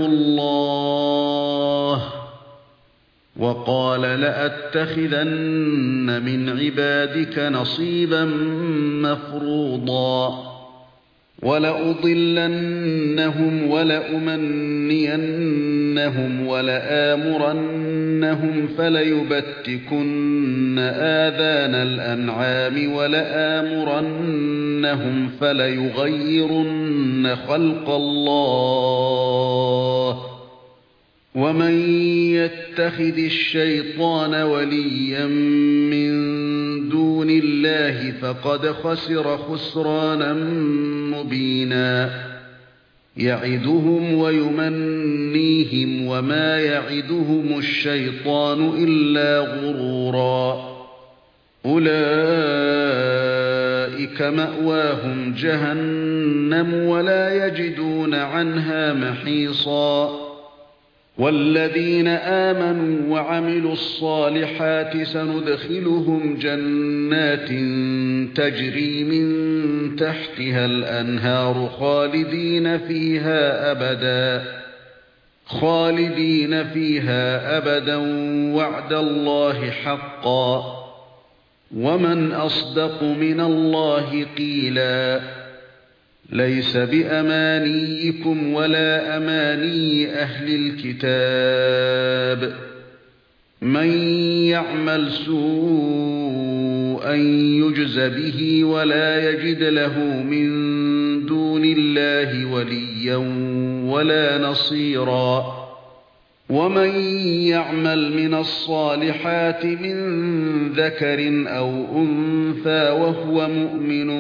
الله وقال لأتخذن من عبادك نصيبا مفروضا ولأضلنهم ولأمنينهم ولآمرنهم فليبتكن آذان الأنعام ولآمرنهم فليغيرن خلق الله ومن يتخذ الشيطان وليا من دون الله فقد خسر خسرانا مبينا يعدهم ويمنيهم وما يعدهم الشيطان إلا غرورا أولئك مأواهم جهنم ولا يجدون عنها محيصا والذين آمنوا وعملوا الصالحات سندخلهم جنات تجري من تحتها الأنهار خالدين فيها أبدا وعد الله حقا ومن أصدق من الله قيلا ليس بأمانيكم ولا أماني أهل الكتاب من يعمل سوءا يجز به ولا يجد له من دون الله وليا ولا نصيرا ومن يعمل من الصالحات من ذكر أو أنثى وهو مؤمن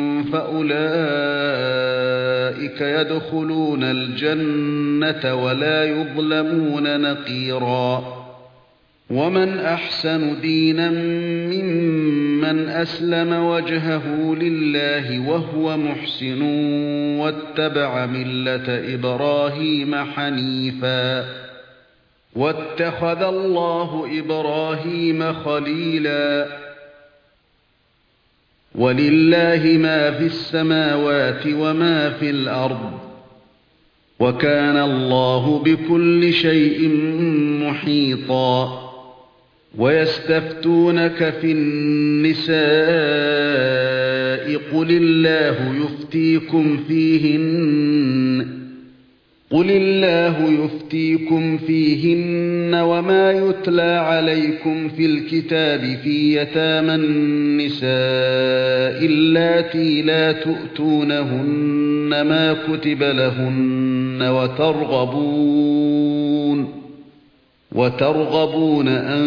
فأولئك يدخلون الجنة ولا يظلمون نقيرا ومن أحسن دينا ممن أسلم وجهه لله وهو محسن واتبع ملة إبراهيم حنيفا واتخذ الله إبراهيم خليلا ولله ما في السماوات وما في الأرض وكان الله بكل شيء محيطا ويستفتونك في النساء قل الله يفتيكم فيهن وما يتلى عليكم في الكتاب في يتامى النساء اللاتي لا تؤتونهن ما كتب لهن وترغبون أن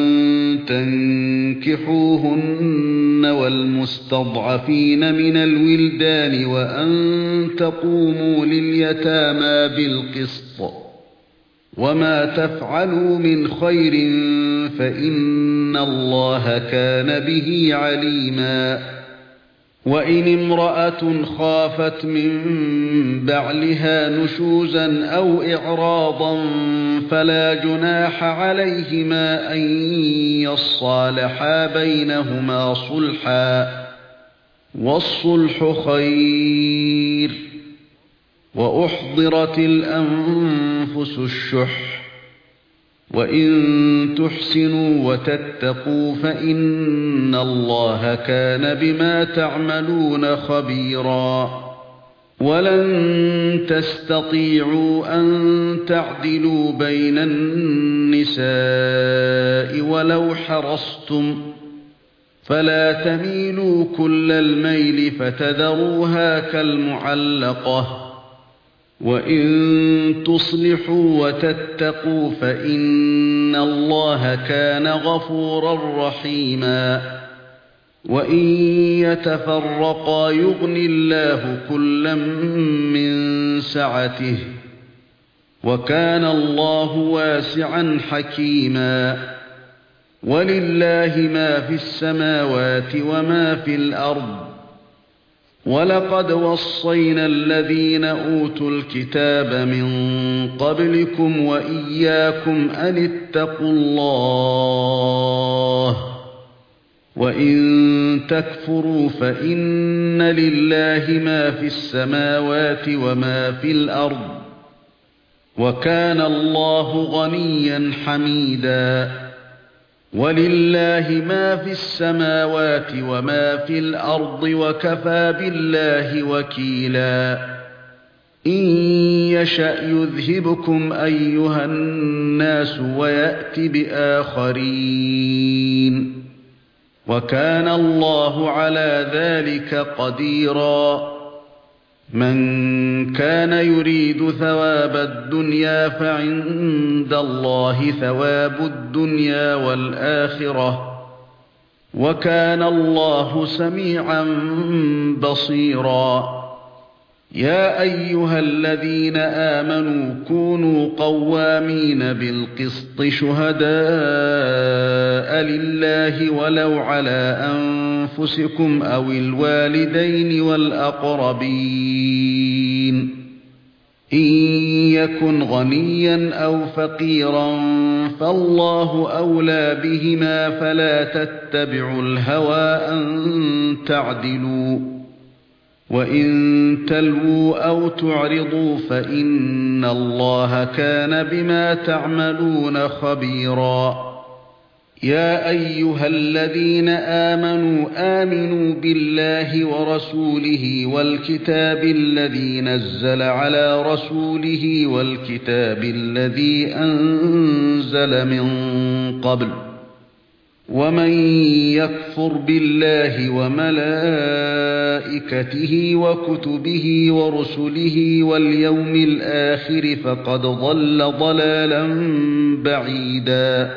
تنكحوهن والمستضعفين من الولدان وأن تقوموا لليتامى بالقسط وما تفعلوا من خير فإن الله كان به عليما وإن امرأة خافت من بعلها نشوزا أو إعراضا فلا جناح عليهما أن يصالحا بينهما صلحا والصلح خير وأحضرت الأنفس الشح وإن تحسنوا وتتقوا فإن الله كان بما تعملون خبيرا ولن تستطيعوا أن تعدلوا بين النساء ولو حرصتم فلا تميلوا كل الميل فتذروها كالمعلقة وإن تصلحوا وتتقوا فإن الله كان غفورا رحيما وإن يتفرقا يغن الله كلا من سعته وكان الله واسعا حكيما ولله ما في السماوات وما في الأرض وَلَقَدْ وَصَّيْنَا الَّذِينَ أُوتُوا الْكِتَابَ مِنْ قَبْلِكُمْ وَإِيَّاكُمْ أَنِ اتَّقُوا اللَّهَ وَإِنْ تَكْفُرُوا فَإِنَّ لِلَّهِ مَا فِي السَّمَاوَاتِ وَمَا في الْأَرْضِ وَكَانَ اللَّهُ غَنِيًّا حَمِيدًا وَلِلَّهِ مَا فِي السَّمَاوَاتِ وَمَا في الْأَرْضِ وَكَفَى بِاللَّهِ وَكِيلًا إِن يَشَأْ يُذْهِبْكُمْ أَيُّهَا النَّاسُ وَيَأْتِ بِآخَرِينَ وَكَانَ اللَّهُ عَلَى ذَلِكَ قَدِيرًا مَنْ كَانَ يُرِيدُ ثَوَابَ الدُّنْيَا فَعِندَ اللَّهِ ثَوَابُ الدُّنْيَا وَالْآخِرَةِ وَكَانَ اللَّهُ سَمِيعًا بَصِيرًا يَا أَيُّهَا الَّذِينَ آمَنُوا كُونُوا قَوَّامِينَ بِالْقِسْطِ شُهَدَاءَ لِلَّهِ وَلَوْ عَلَى أَنفُسِكُمْ أَوِ الْوَالِدَيْنِ وَالْأَقْرَبِينَ إِنْ يَكُنْ غَنِيًّا أَوْ فَقِيرًا فَاللَّهُ أَوْلَى بِهِمَا فَلَا تَتَّبِعُوا الْهَوَى أَنْ تَعْدِلُوا وَإِن تَلْوُوا أَوْ تُعْرِضُوا فَإِنَّ اللَّهَ كَانَ بِمَا تَعْمَلُونَ خَبِيرًا يَا أَيُّهَا الَّذِينَ آمَنُوا بِاللَّهِ وَرَسُولِهِ وَالْكِتَابِ الَّذِي نَزَّلَ عَلَى رَسُولِهِ وَالْكِتَابِ الَّذِي أَنزَلَ مِن قَبْلُ وَمَن يَكْفُرْ بِاللَّهِ وَمَلَائِكَتِهِ وَكُتُبِهِ وَرُسُلِهِ وَالْيَوْمِ الْآخِرِ فَقَدْ ضَلَّ ضَلَالًا بَعِيدًا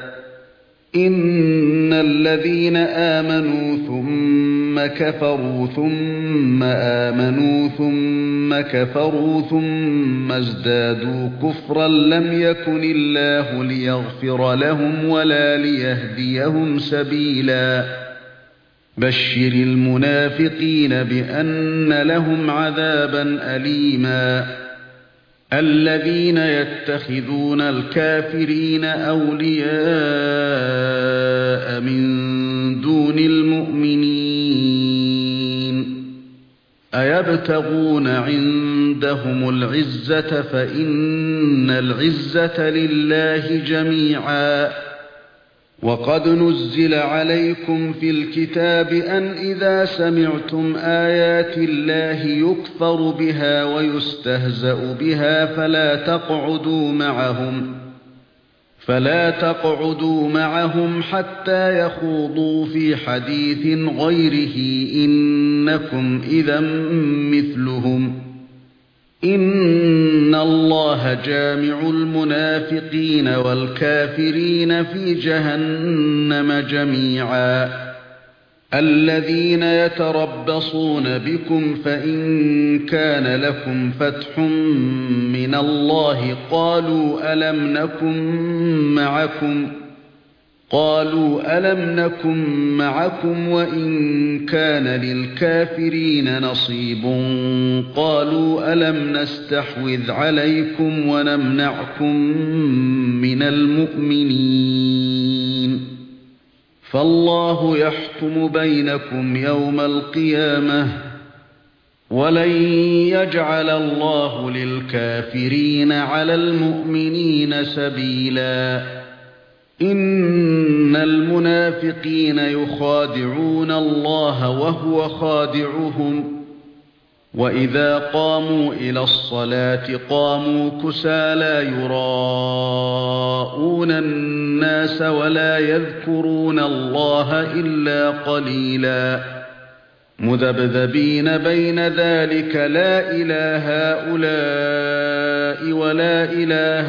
إِنَّ الَّذِينَ آمَنُوا ثُمَّ كَفَرُوا ثُمَّ آمَنُوا ثُمَّ كَفَرُوا ثُمَّ ازْدَادُوا كُفْرًا لَّمْ يَكُنِ اللَّهُ لِيَغْفِرَ لَهُمْ وَلَا لِيَهْدِيَهُمْ سَبِيلًا بَشِّرِ الْمُنَافِقِينَ بِأَنَّ لَهُمْ عَذَابًا أَلِيمًا الَّذِينَ يَتَّخِذُونَ الْكَافِرِينَ أَوْلِيَاءَ مِن دُونِ الْمُؤْمِنِينَ أَيَبْتَغُونَ عِندَهُمُ الْعِزَّةَ فَإِنَّ الْعِزَّةَ لِلَّهِ جَمِيعًا وَقَدْ نُزِّلَ عَلَيْكُمْ فِي الْكِتَابِ أَنْ إِذَا سَمِعْتُمْ آيَاتِ اللَّهِ يُكْفَرُ بِهَا وَيُسْتَهْزَأُ بِهَا فَلَا تَقْعُدُوا مَعَهُمْ حَتَّى يَخُوضُوا فِي حَدِيثٍ غَيْرِهِ إِنَّكُمْ إِذًا مِثْلُهُمْ إِنَّ اللَّهَ جَامِعُ الْمُنَافِقِينَ وَالْكَافِرِينَ فِي جَهَنَّمَ جَمِيعًا الَّذِينَ يَتَرَبَّصُونَ بِكُمْ فَإِن كَانَ لَكُمْ فَتْحٌ مِّنَ اللَّهِ قَالُوا أَلَمْ نَكُن مَّعَكُمْ وَإِن كَانَ لِلْكَافِرِينَ نَصِيبٌ قَالُوا أَلَمْ نَسْتَحْوِذْ عَلَيْكُمْ وَنَمْنَعْكُم مِّنَ الْمُؤْمِنِينَ فَاللَّهُ يَحْكُمُ بَيْنَكُمْ يَوْمَ الْقِيَامَةِ وَلَن يَجْعَلَ اللَّهُ لِلْكَافِرِينَ عَلَى الْمُؤْمِنِينَ سَبِيلًا إِنَّ الْمُنَافِقِينَ يُخَادِعُونَ اللَّهَ وَهُوَ خَادِعُهُمْ وَإِذَا قَامُوا إِلَى الصَّلَاةِ قَامُوا كُسَالَى يُرَاءُونَ النَّاسَ وَلَا يَذْكُرُونَ اللَّهَ إِلَّا قَلِيلًا مُذَبْذَبِينَ بَيْنَ ذَلِكَ لَا إِلَى هَؤُلَاءِ وَلَا إِلَى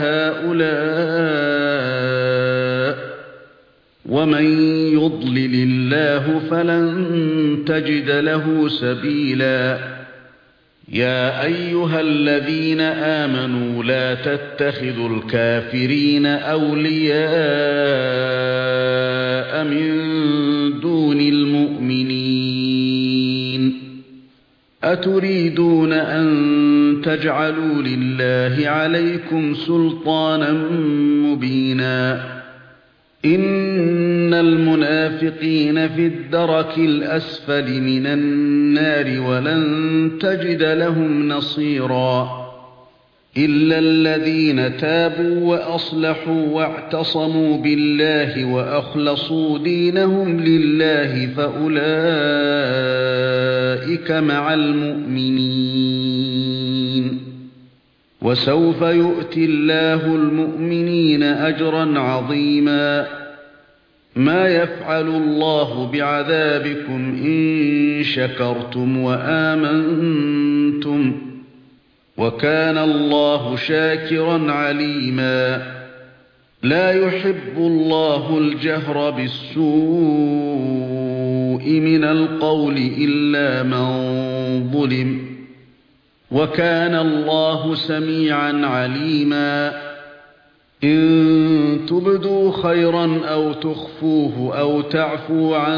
هَؤُلَاءِ وَمَن يُضْلِلِ اللَّهُ فَلَن تَجِدَ لَهُ سَبِيلًا يَا أَيُّهَا الَّذِينَ آمَنُوا لَا تَتَّخِذُوا الْكَافِرِينَ أَوْلِيَاءَ مِن دُونِ الْمُؤْمِنِينَ أتريدون أن تجعلوا لله عليكم سلطانا مبينا إن المنافقين في الدرك الأسفل من النار ولن تجد لهم نصيرا إلا الذين تابوا وأصلحوا واعتصموا بالله وأخلصوا دينهم لله فأولئك مع المؤمنين وسوف يؤتي الله المؤمنين أجرا عظيما ما يفعل الله بعذابكم إن شكرتم وآمنتم وكان الله شاكرا عليما لا يحب الله الجهر بالسوء من القول إلا من ظلم وكان الله سميعا عليما إن تبدوا خيرا أو تخفوه أو تعفوا عن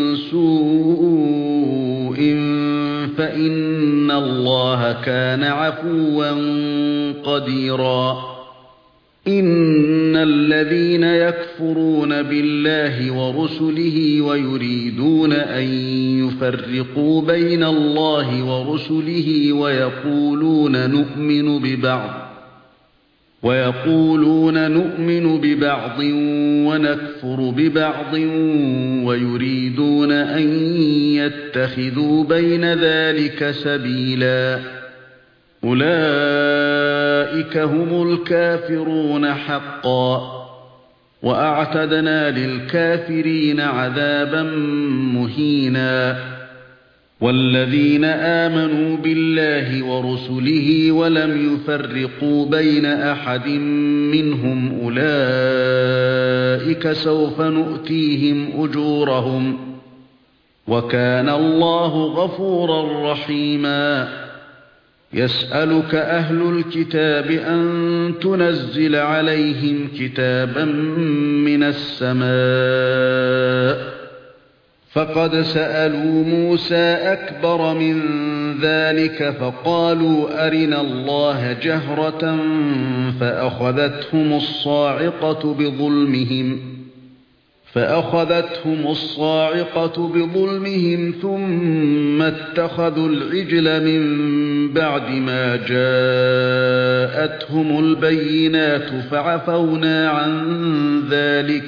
سوء فإن الله كان عفوا قديرا إن الذين يكفرون بالله ورسله ويريدون أن يفرقوا بين الله ورسله ويقولون نؤمن ببعض ونكفر ببعض ويريدون أن يتخذوا بين ذلك سبيلا أولئك هم الكافرون حقا وأعتدنا للكافرين عذابا مهينا والذين آمنوا بالله ورسله ولم يفرقوا بين أحد منهم أولئك سوف نؤتيهم أجورهم وكان الله غفورا رحيما يسألك أهل الكتاب أن تنزل عليهم كتابا من السماء فقد سألوا موسى أكبر من ذلك فقالوا أرنا الله جهرة فأخذتهم الصاعقة بظلمهم ثم اتخذوا العجل من بعد ما جاءتهم البينات فعفونا عن ذلك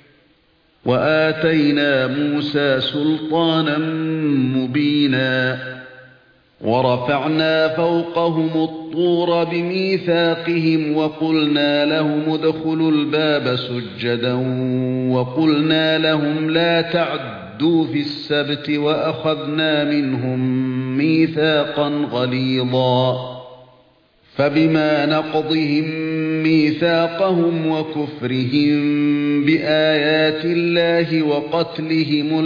وآتينا موسى سلطانا مبينا ورفعنا فوقهم الطور بميثاقهم وقلنا لهم ادخلوا الباب سجدا وقلنا لهم لا تعدوا في السبت وأخذنا منهم ميثاقا غليظا فبما نقضهم ميثاقهم وكفرهم بآيات الله وقتلهم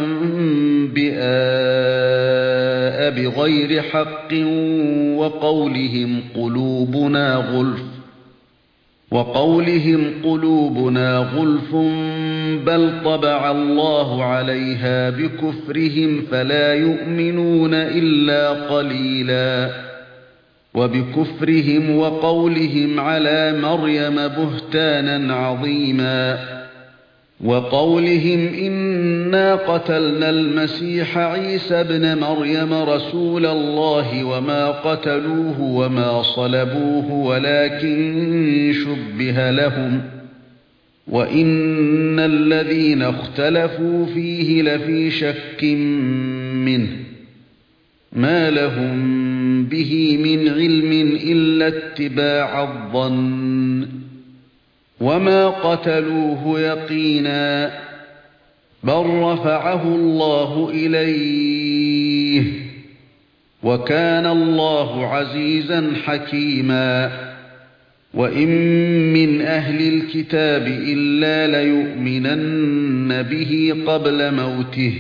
الأنبياء بغير حق وقولهم قلوبنا غلف بل طبع الله عليها بكفرهم فلا يؤمنون إلا قليلا وبكفرهم وقولهم على مريم بهتانا عظيما وقولهم إنا قتلنا المسيح عيسى ابن مريم رسول الله وما قتلوه وما صلبوه ولكن شبه لهم وإن الذين اختلفوا فيه لفي شك منه ما لهم به من علم إلا اتباع الظن وما قتلوه يقينا بل رفعه الله إليه وكان الله عزيزا حكيما وإن من أهل الكتاب إلا ليؤمنن به قبل موته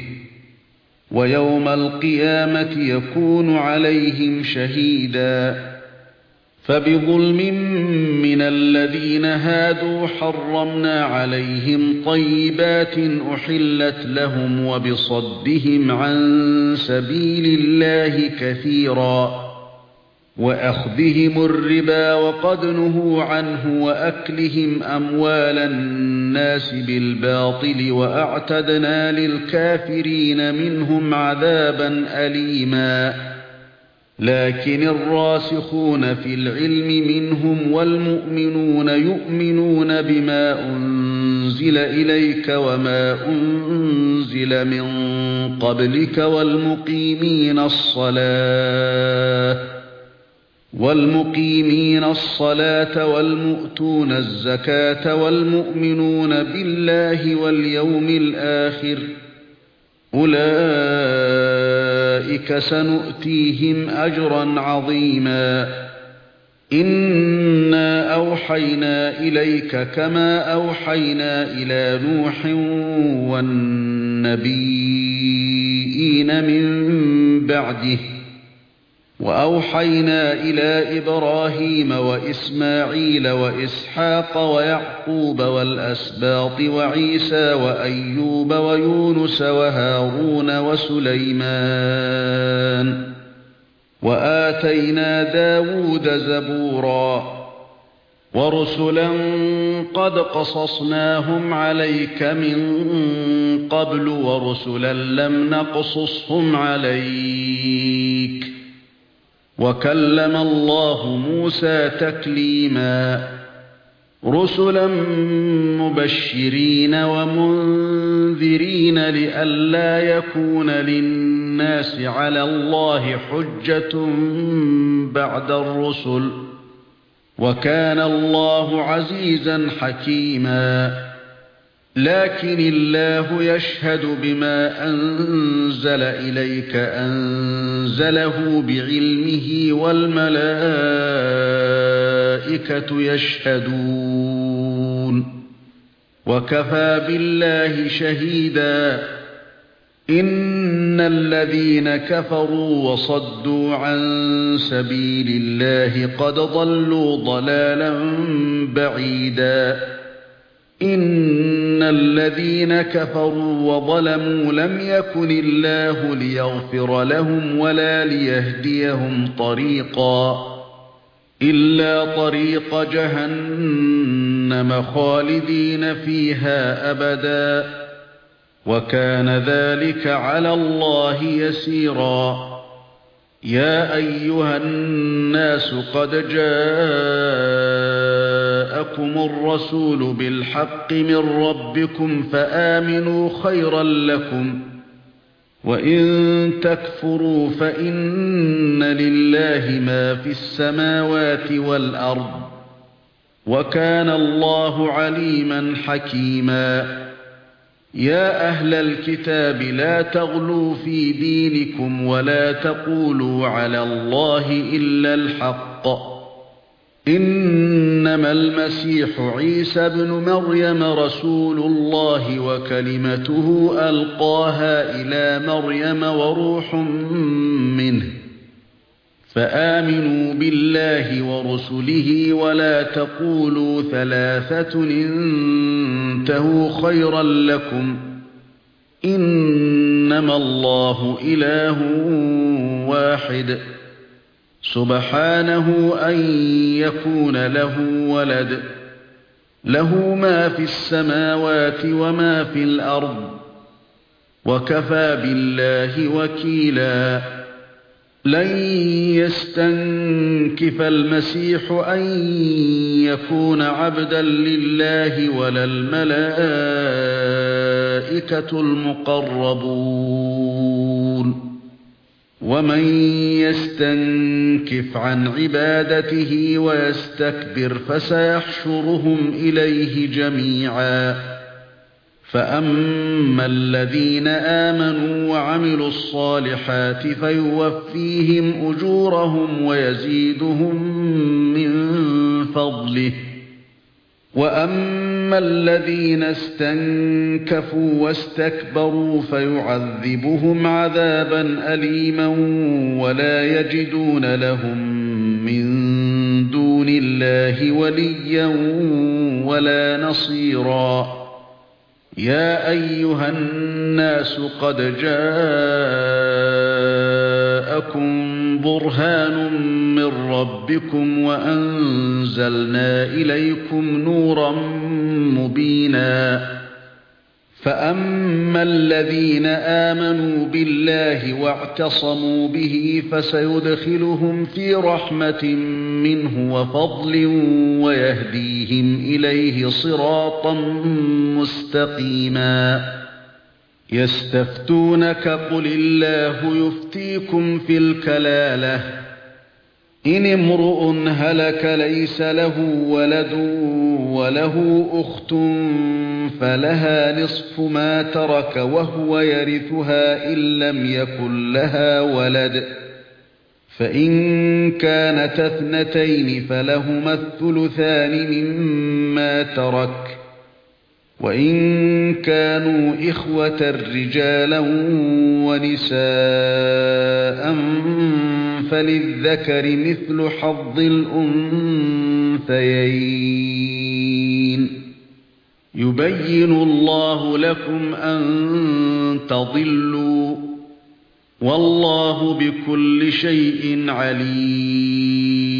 ويوم القيامة يكون عليهم شهيدا فبظلم من الذين هادوا حرمنا عليهم طيبات أحلت لهم وبصدهم عن سبيل الله كثيرا وأخذهم الربا وقد نهوا عنه وأكلهم أموال الناس بالباطل وأعتدنا للكافرين منهم عذابا أليما لكن الراسخون في العلم منهم والمؤمنون يؤمنون بما أنزل إليك وما أنزل من قبلك والمقيمين الصلاة والمؤتون الزكاة والمؤمنون بالله واليوم الآخر أولئك سنؤتيهم أجرا عظيما إنا أوحينا إليك كما أوحينا إلى نوح والنبيين من بعده وأوحينا إلى إبراهيم وإسماعيل وإسحاق ويعقوب والأسباط وعيسى وأيوب ويونس وهارون وسليمان وآتينا داود زبورا ورسلا قد قصصناهم عليك من قبل ورسلا لم نقصصهم عليك وكلم الله موسى تكليما رسلا مبشرين ومنذرين لئلا يكون للناس على الله حجة بعد الرسل وكان الله عزيزا حكيما لكن الله يشهد بما أنزل إليك أنزله بعلمه والملائكة يشهدون وكفى بالله شهيدا إن الذين كفروا وصدوا عن سبيل الله قد ضلوا ضلالا بعيدا إن الذين كفروا وظلموا لم يكن الله ليغفر لهم ولا ليهديهم طريقا إلا طريق جهنم خالدين فيها أبدا وكان ذلك على الله يسيرا يا أيها الناس قد جاءكم الرسول بالحق من ربكم فآمنوا خيرا لكم وإن تكفروا فإن لله ما في السماوات والأرض وكان الله عليما حكيما يا أهل الكتاب لا تغلوا في دينكم ولا تقولوا على الله إلا الحق إنما المسيح عيسى بن مريم رسول الله وكلمته ألقاها إلى مريم وروح منه فآمنوا بالله ورسله ولا تقولوا ثلاثة انتهوا خيرا لكم إنما الله إله واحد سبحانه أن يكون له ولد له ما في السماوات وما في الأرض وكفى بالله وكيلا لن يستنكف المسيح أن يكون عبدا لله ولا الملائكة المقربون ومن يستنكف عن عبادته ويستكبر فسيحشرهم إليه جميعا فأما الذين آمنوا وعملوا الصالحات فيوفيهم أجورهم ويزيدهم من فضله وأما الذين استنكفوا واستكبروا فيعذبهم عذابا أليما ولا يجدون لهم من بالله وليا ولا نصيرا. يا أيها الناس قد جاءكم برهان من ربكم وأنزلنا إليكم نورا مبينا. فأما الذين آمنوا بالله واعتصموا به فسيدخلهم في رحمة منه وفضل ويهديهم إليه صراطا مستقيما. يستفتونك قل الله يفتيكم في الكلالة إن امرؤ هلك ليس له ولد وله أخت فلها نصف ما ترك وهو يرثها إن لم يكن لها ولد، فإن كانت اثنتين فلهما الثلثان مما ترك، وإن كانوا إخوة رجالا ونساء فللذكر مثل حظ الأنثيين. يبين الله لكم أن تضلوا والله بكل شيء عليم.